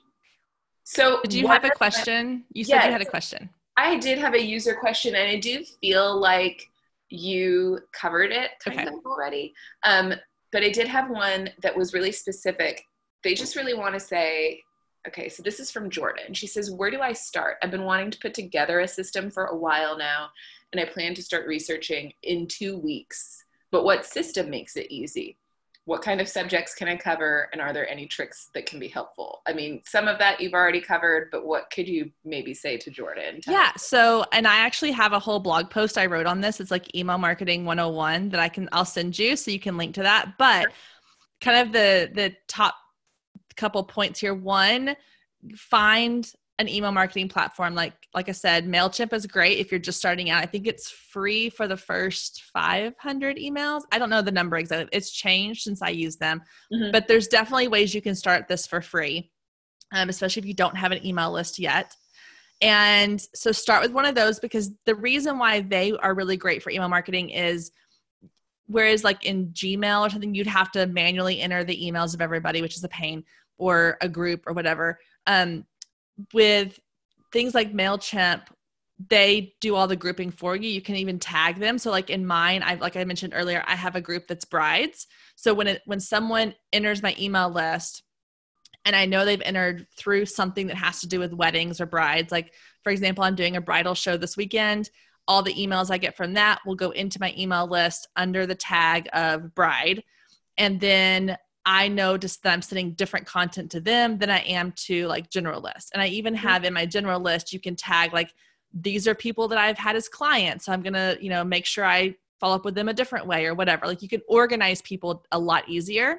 So did you have a question? You said yes, you had a question. I did have a user question, and I do feel like you covered it kind okay. of already. Um, but I did have one that was really specific. They just really want to say, okay, so this is from Jordan. She says, where do I start? I've been wanting to put together a system for a while now, and I plan to start researching in two weeks. But what system makes it easy? What kind of subjects can I cover? And are there any tricks that can be helpful? I mean, some of that you've already covered, but what could you maybe say to Jordan? To yeah. So, and I actually have a whole blog post I wrote on this. It's like Email Marketing one oh one that I can, I'll send you so you can link to that. But kind of the, the top couple points here. One, find an email marketing platform. Like, like I said, MailChimp is great if you're just starting out. I think it's free for the first five hundred emails. I don't know the number exactly. It's changed since I used them, mm-hmm. but there's definitely ways you can start this for free, um, especially if you don't have an email list yet. And so start with one of those, because the reason why they are really great for email marketing is, whereas like in Gmail or something, you'd have to manually enter the emails of everybody, which is a pain, or a group or whatever. Um, with things like MailChimp, they do all the grouping for you. You can even tag them. So like in mine, I like I mentioned earlier, I have a group that's brides. So when it when someone enters my email list, and I know they've entered through something that has to do with weddings or brides, like for example, I'm doing a bridal show this weekend. All the emails I get from that will go into my email list under the tag of bride. And then I know just that I'm sending different content to them than I am to like general list. And I even have in my general list, you can tag like, these are people that I've had as clients. So I'm going to, you know, make sure I follow up with them a different way or whatever. Like you can organize people a lot easier.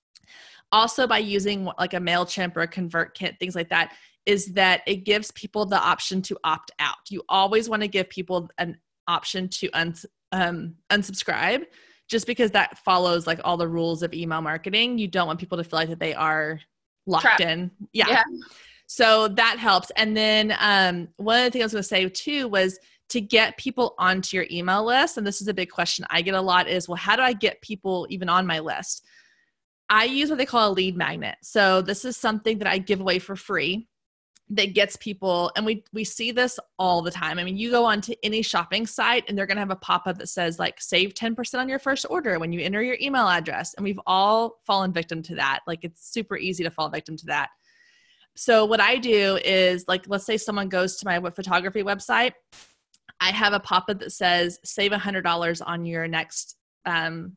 Also by using like a MailChimp or a ConvertKit, things like that, is that it gives people the option to opt out. You always want to give people an option to uns- um, unsubscribe, just because that follows like all the rules of email marketing. You don't want people to feel like that they are locked Trapped. in. Yeah. yeah. So that helps. And then um, one of the things I was going to say too was to get people onto your email list. And this is a big question I get a lot is, well, how do I get people even on my list? I use what they call a lead magnet. So this is something that I give away for free that gets people, and we we see this all the time. I mean, you go onto any shopping site and they're going to have a pop-up that says like save ten percent on your first order when you enter your email address. And we've all fallen victim to that. Like it's super easy to fall victim to that. So what I do is like, let's say someone goes to my photography website. I have a pop-up that says save one hundred dollars on your next um,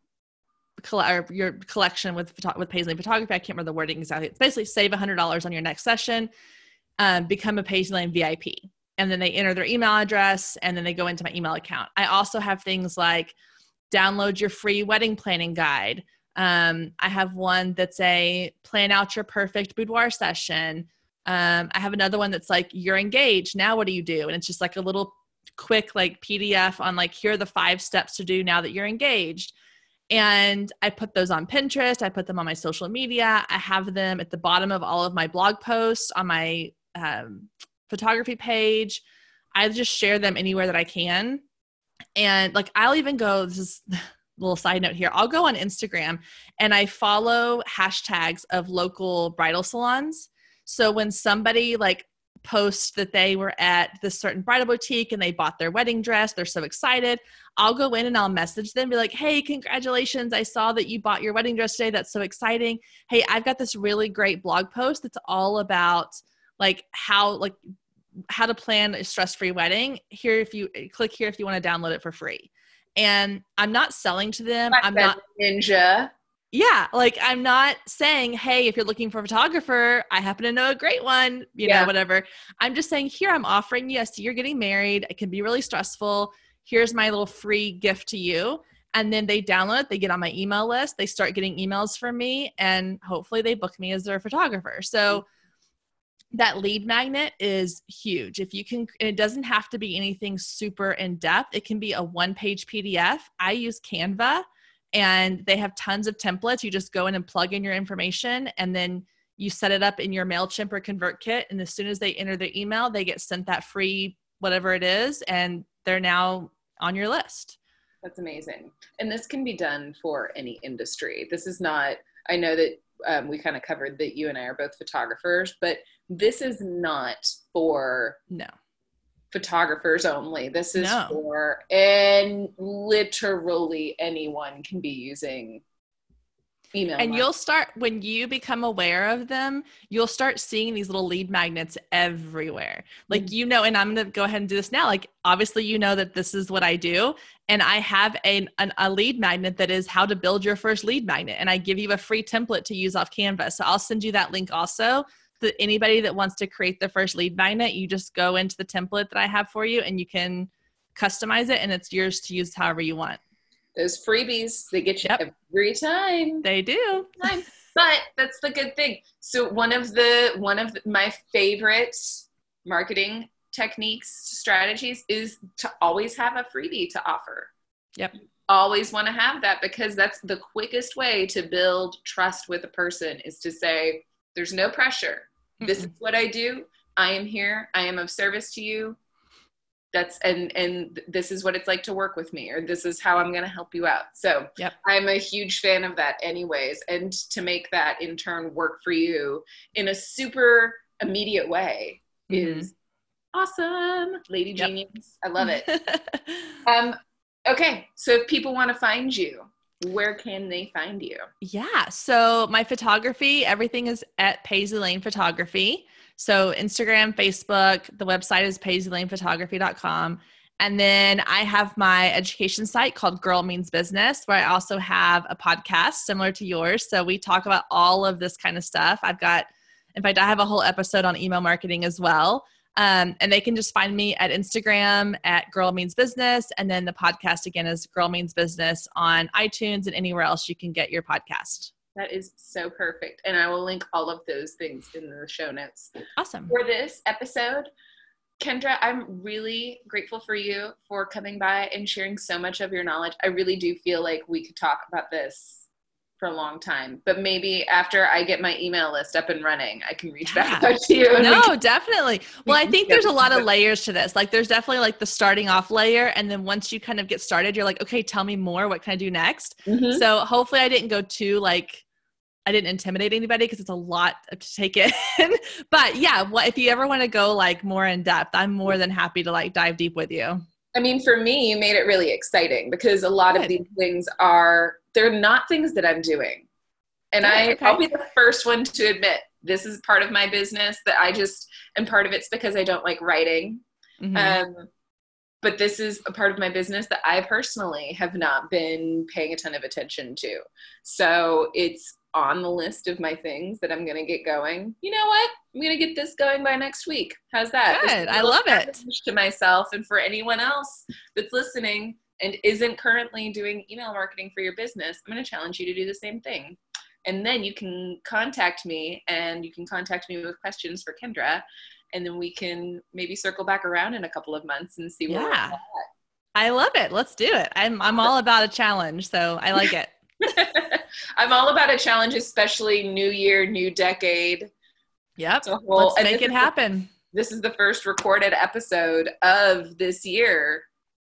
or your collection with, with Paisley Lane Photography. I can't remember the wording exactly. It's basically save one hundred dollars on your next session. Um, become a Paisley Lane V I P. And then they enter their email address and then they go into my email account. I also have things like download your free wedding planning guide. Um, I have one that's a plan out your perfect boudoir session. Um, I have another one that's like, you're engaged. Now what do you do? And it's just like a little quick like P D F on like, here are the five steps to do now that you're engaged. And I put those on Pinterest. I put them on my social media. I have them at the bottom of all of my blog posts on my um, photography page. I just share them anywhere that I can. And like, I'll even go, this is a little side note here. I'll go on Instagram and I follow hashtags of local bridal salons. So when somebody like posts that they were at this certain bridal boutique and they bought their wedding dress, they're so excited, I'll go in and I'll message them, be like, hey, congratulations. I saw that you bought your wedding dress today. That's so exciting. Hey, I've got this really great blog post that's all about like how, like how to plan a stress-free wedding. Here, if you click here, if you want to download it for free. And I'm not selling to them. Like I'm not ninja. Yeah. Like I'm not saying, hey, if you're looking for a photographer, I happen to know a great one, you yeah. know, whatever. I'm just saying here, I'm offering you, I see you're getting married. It can be really stressful. Here's my little free gift to you. And then they download it, they get on my email list, they start getting emails from me, and hopefully they book me as their photographer. So that lead magnet is huge. If you can, it doesn't have to be anything super in depth. It can be a one page P D F. I use Canva and they have tons of templates. You just go in and plug in your information and then you set it up in your MailChimp or ConvertKit. And as soon as they enter their email, they get sent that free, whatever it is. And they're now on your list. That's amazing. And this can be done for any industry. This is not, I know that um, we kind of covered that you and I are both photographers, but this is not for no photographers only. This is no. for, and literally anyone can be using email. And marketing. You'll start, when you become aware of them, you'll start seeing these little lead magnets everywhere. Like, mm-hmm. you know, and I'm going to go ahead and do this now. Like, obviously, you know that this is what I do. And I have a, an, a lead magnet that is how to build your first lead magnet. And I give you a free template to use off Canva. So I'll send you that link also. That anybody that wants to create their first lead magnet, you just go into the template that I have for you and you can customize it and it's yours to use however you want. Those freebies, they get you yep. every time. They do. But that's the good thing. So one of the, one of the, my favorite marketing techniques, strategies is to always have a freebie to offer. Yep. Always want to have that because that's the quickest way to build trust with a person is to say, there's no pressure. Mm-mm. This is what I do. I am here. I am of service to you. That's, and, and this is what it's like to work with me, or this is how I'm going to help you out. So yep. I'm a huge fan of that anyways. And to make that in turn work for you in a super immediate way mm-hmm. is awesome. Lady yep. Genius. I love it. um, okay. So if people want to find you, where can they find you? Yeah. So my photography, everything is at Paisley Lane Photography. So Instagram, Facebook, the website is paisley lane photography dot com. And then I have my education site called Girl Means Business, where I also have a podcast similar to yours. So we talk about all of this kind of stuff. I've got, in fact, I have a whole episode on email marketing as well. Um, and they can just find me at Instagram at Girl Means Business. And then the podcast again is Girl Means Business on iTunes and anywhere else you can get your podcast. That is so perfect. And I will link all of those things in the show notes. Awesome. For this episode, Kendra, I'm really grateful for you for coming by and sharing so much of your knowledge. I really do feel like we could talk about this for a long time, but maybe after I get my email list up and running, I can reach Yeah. back out to you. No, can, definitely. Well, I think there's a lot of layers to this. Like there's definitely like the starting off layer. And then once you kind of get started, you're like, okay, tell me more. What can I do next? Mm-hmm. So hopefully I didn't go too like, I didn't intimidate anybody because it's a lot to take in. But yeah, well, if you ever want to go like more in depth, I'm more than happy to like dive deep with you. I mean, for me, you made it really exciting because a lot Good. Of these things are, they're not things that I'm doing. And Good, I, okay. I'll be the first one to admit this is part of my business that I just, and part of it's because I don't like writing. Mm-hmm. Um, but this is a part of my business that I personally have not been paying a ton of attention to. So it's on the list of my things that I'm going to get going. You know what? I'm going to get this going by next week. How's that? Good. I love it. To myself and for anyone else that's listening and isn't currently doing email marketing for your business, I'm going to challenge you to do the same thing. And then you can contact me and you can contact me with questions for Kendra. And then we can maybe circle back around in a couple of months and see where yeah. we're at. I love it. Let's do it. I'm I'm all about a challenge, so I like it. I'm all about a challenge, especially new year, new decade. Yep. Whole, Let's make it happen. The, this is the first recorded episode of this year.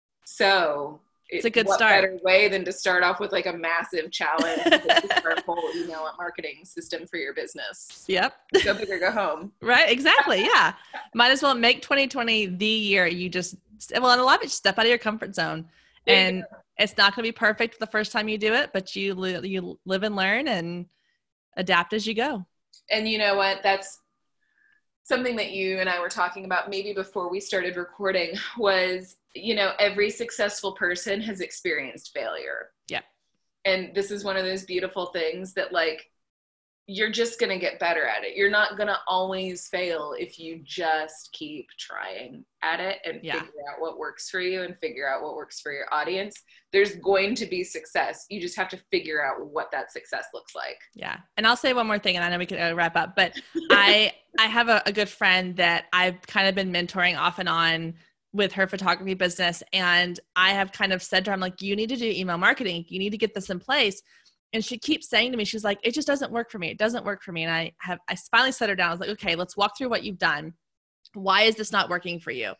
So it's it, a good what start. Better way than to start off with like a massive challenge to start a whole email marketing system for your business. Yep. Go big or go home. Right. Exactly. Yeah. Might as well make twenty twenty the year you just, well, and a lot of it, step out of your comfort zone. And it's not going to be perfect the first time you do it, but you li- you live and learn and adapt as you go. And you know what? That's something that you and I were talking about maybe before we started recording was, you know, every successful person has experienced failure. Yeah. And this is one of those beautiful things that like, you're just going to get better at it. You're not going to always fail if you just keep trying at it and yeah. figure out what works for you and figure out what works for your audience. There's going to be success. You just have to figure out what that success looks like. Yeah. And I'll say one more thing and I know we can uh, wrap up, but I, I have a, a good friend that I've kind of been mentoring off and on with her photography business. And I have kind of said to her, I'm like, you need to do email marketing. You need to get this in place. And she keeps saying to me, she's like, it just doesn't work for me. It doesn't work for me. And I have, I finally set her down. I was like, okay, let's walk through what you've done. Why is this not working for you?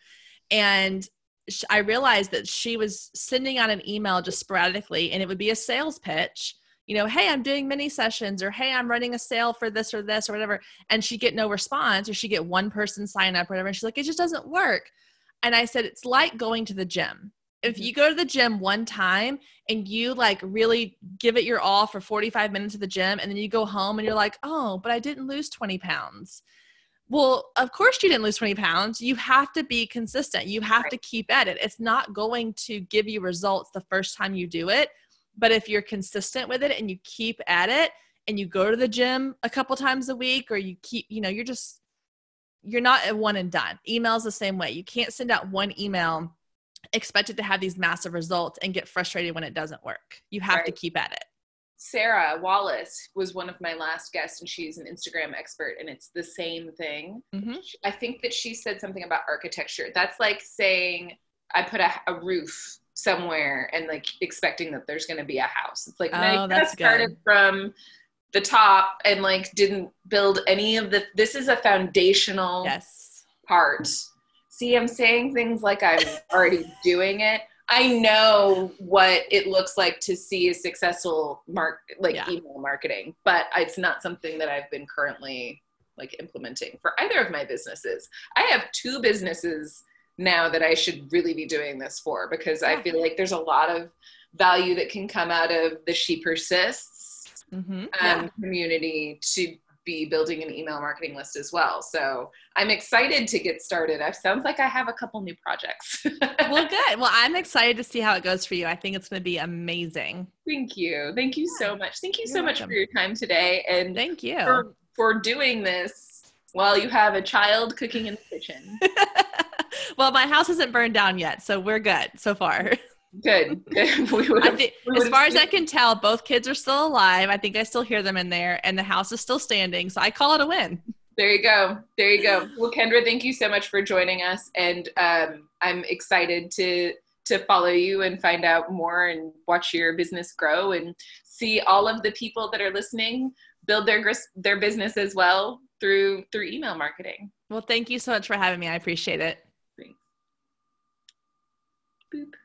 And sh- I realized that she was sending out an email just sporadically and it would be a sales pitch, you know, hey, I'm doing mini sessions or, hey, I'm running a sale for this or this or whatever. And she'd get no response or she'd get one person sign up or whatever. And she's like, it just doesn't work. And I said, it's like going to the gym. If you go to the gym one time and you like really give it your all for forty-five minutes at the gym and then you go home and you're like, oh, but I didn't lose twenty pounds. Well, of course you didn't lose twenty pounds. You have to be consistent. You have to keep at it. It's not going to give you results the first time you do it. But if you're consistent with it and you keep at it and you go to the gym a couple times a week or you keep, you know, you're just, you're not a one and done. Email's the same way. You can't send out one email expected to have these massive results and get frustrated when it doesn't work. You have right. to keep at it. Sarah Wallace was one of my last guests and she's an Instagram expert and it's the same thing. Mm-hmm. I think that she said something about architecture. That's like saying I put a, a roof somewhere and like expecting that there's going to be a house. It's like, oh, no, that's started good. From the top and like didn't build any of the, this is a foundational yes. part. See, I'm saying things like I'm already doing it. I know what it looks like to see a successful mark, like yeah. email marketing, but it's not something that I've been currently like implementing for either of my businesses. I have two businesses now that I should really be doing this for because yeah. I feel like there's a lot of value that can come out of the She Persists mm-hmm. um, yeah. community to be building an email marketing list as well. So I'm excited to get started. It sounds like I have a couple new projects. Well, good. Well, I'm excited to see how it goes for you. I think it's going to be amazing. Thank you. Thank you yeah. so much. Thank you You're so welcome. much for your time today. And thank you for, for doing this while you have a child cooking in the kitchen. Well, my house isn't burned down yet, so we're good so far. Good. Good. We I think, we as far as I can tell, both kids are still alive. I think I still hear them in there, and the house is still standing. So I call it a win. There you go. There you go. Well, Kendra, thank you so much for joining us, and um, I'm excited to to follow you and find out more and watch your business grow and see all of the people that are listening build their their business as well through through email marketing. Well, thank you so much for having me. I appreciate it. Thanks. Boop.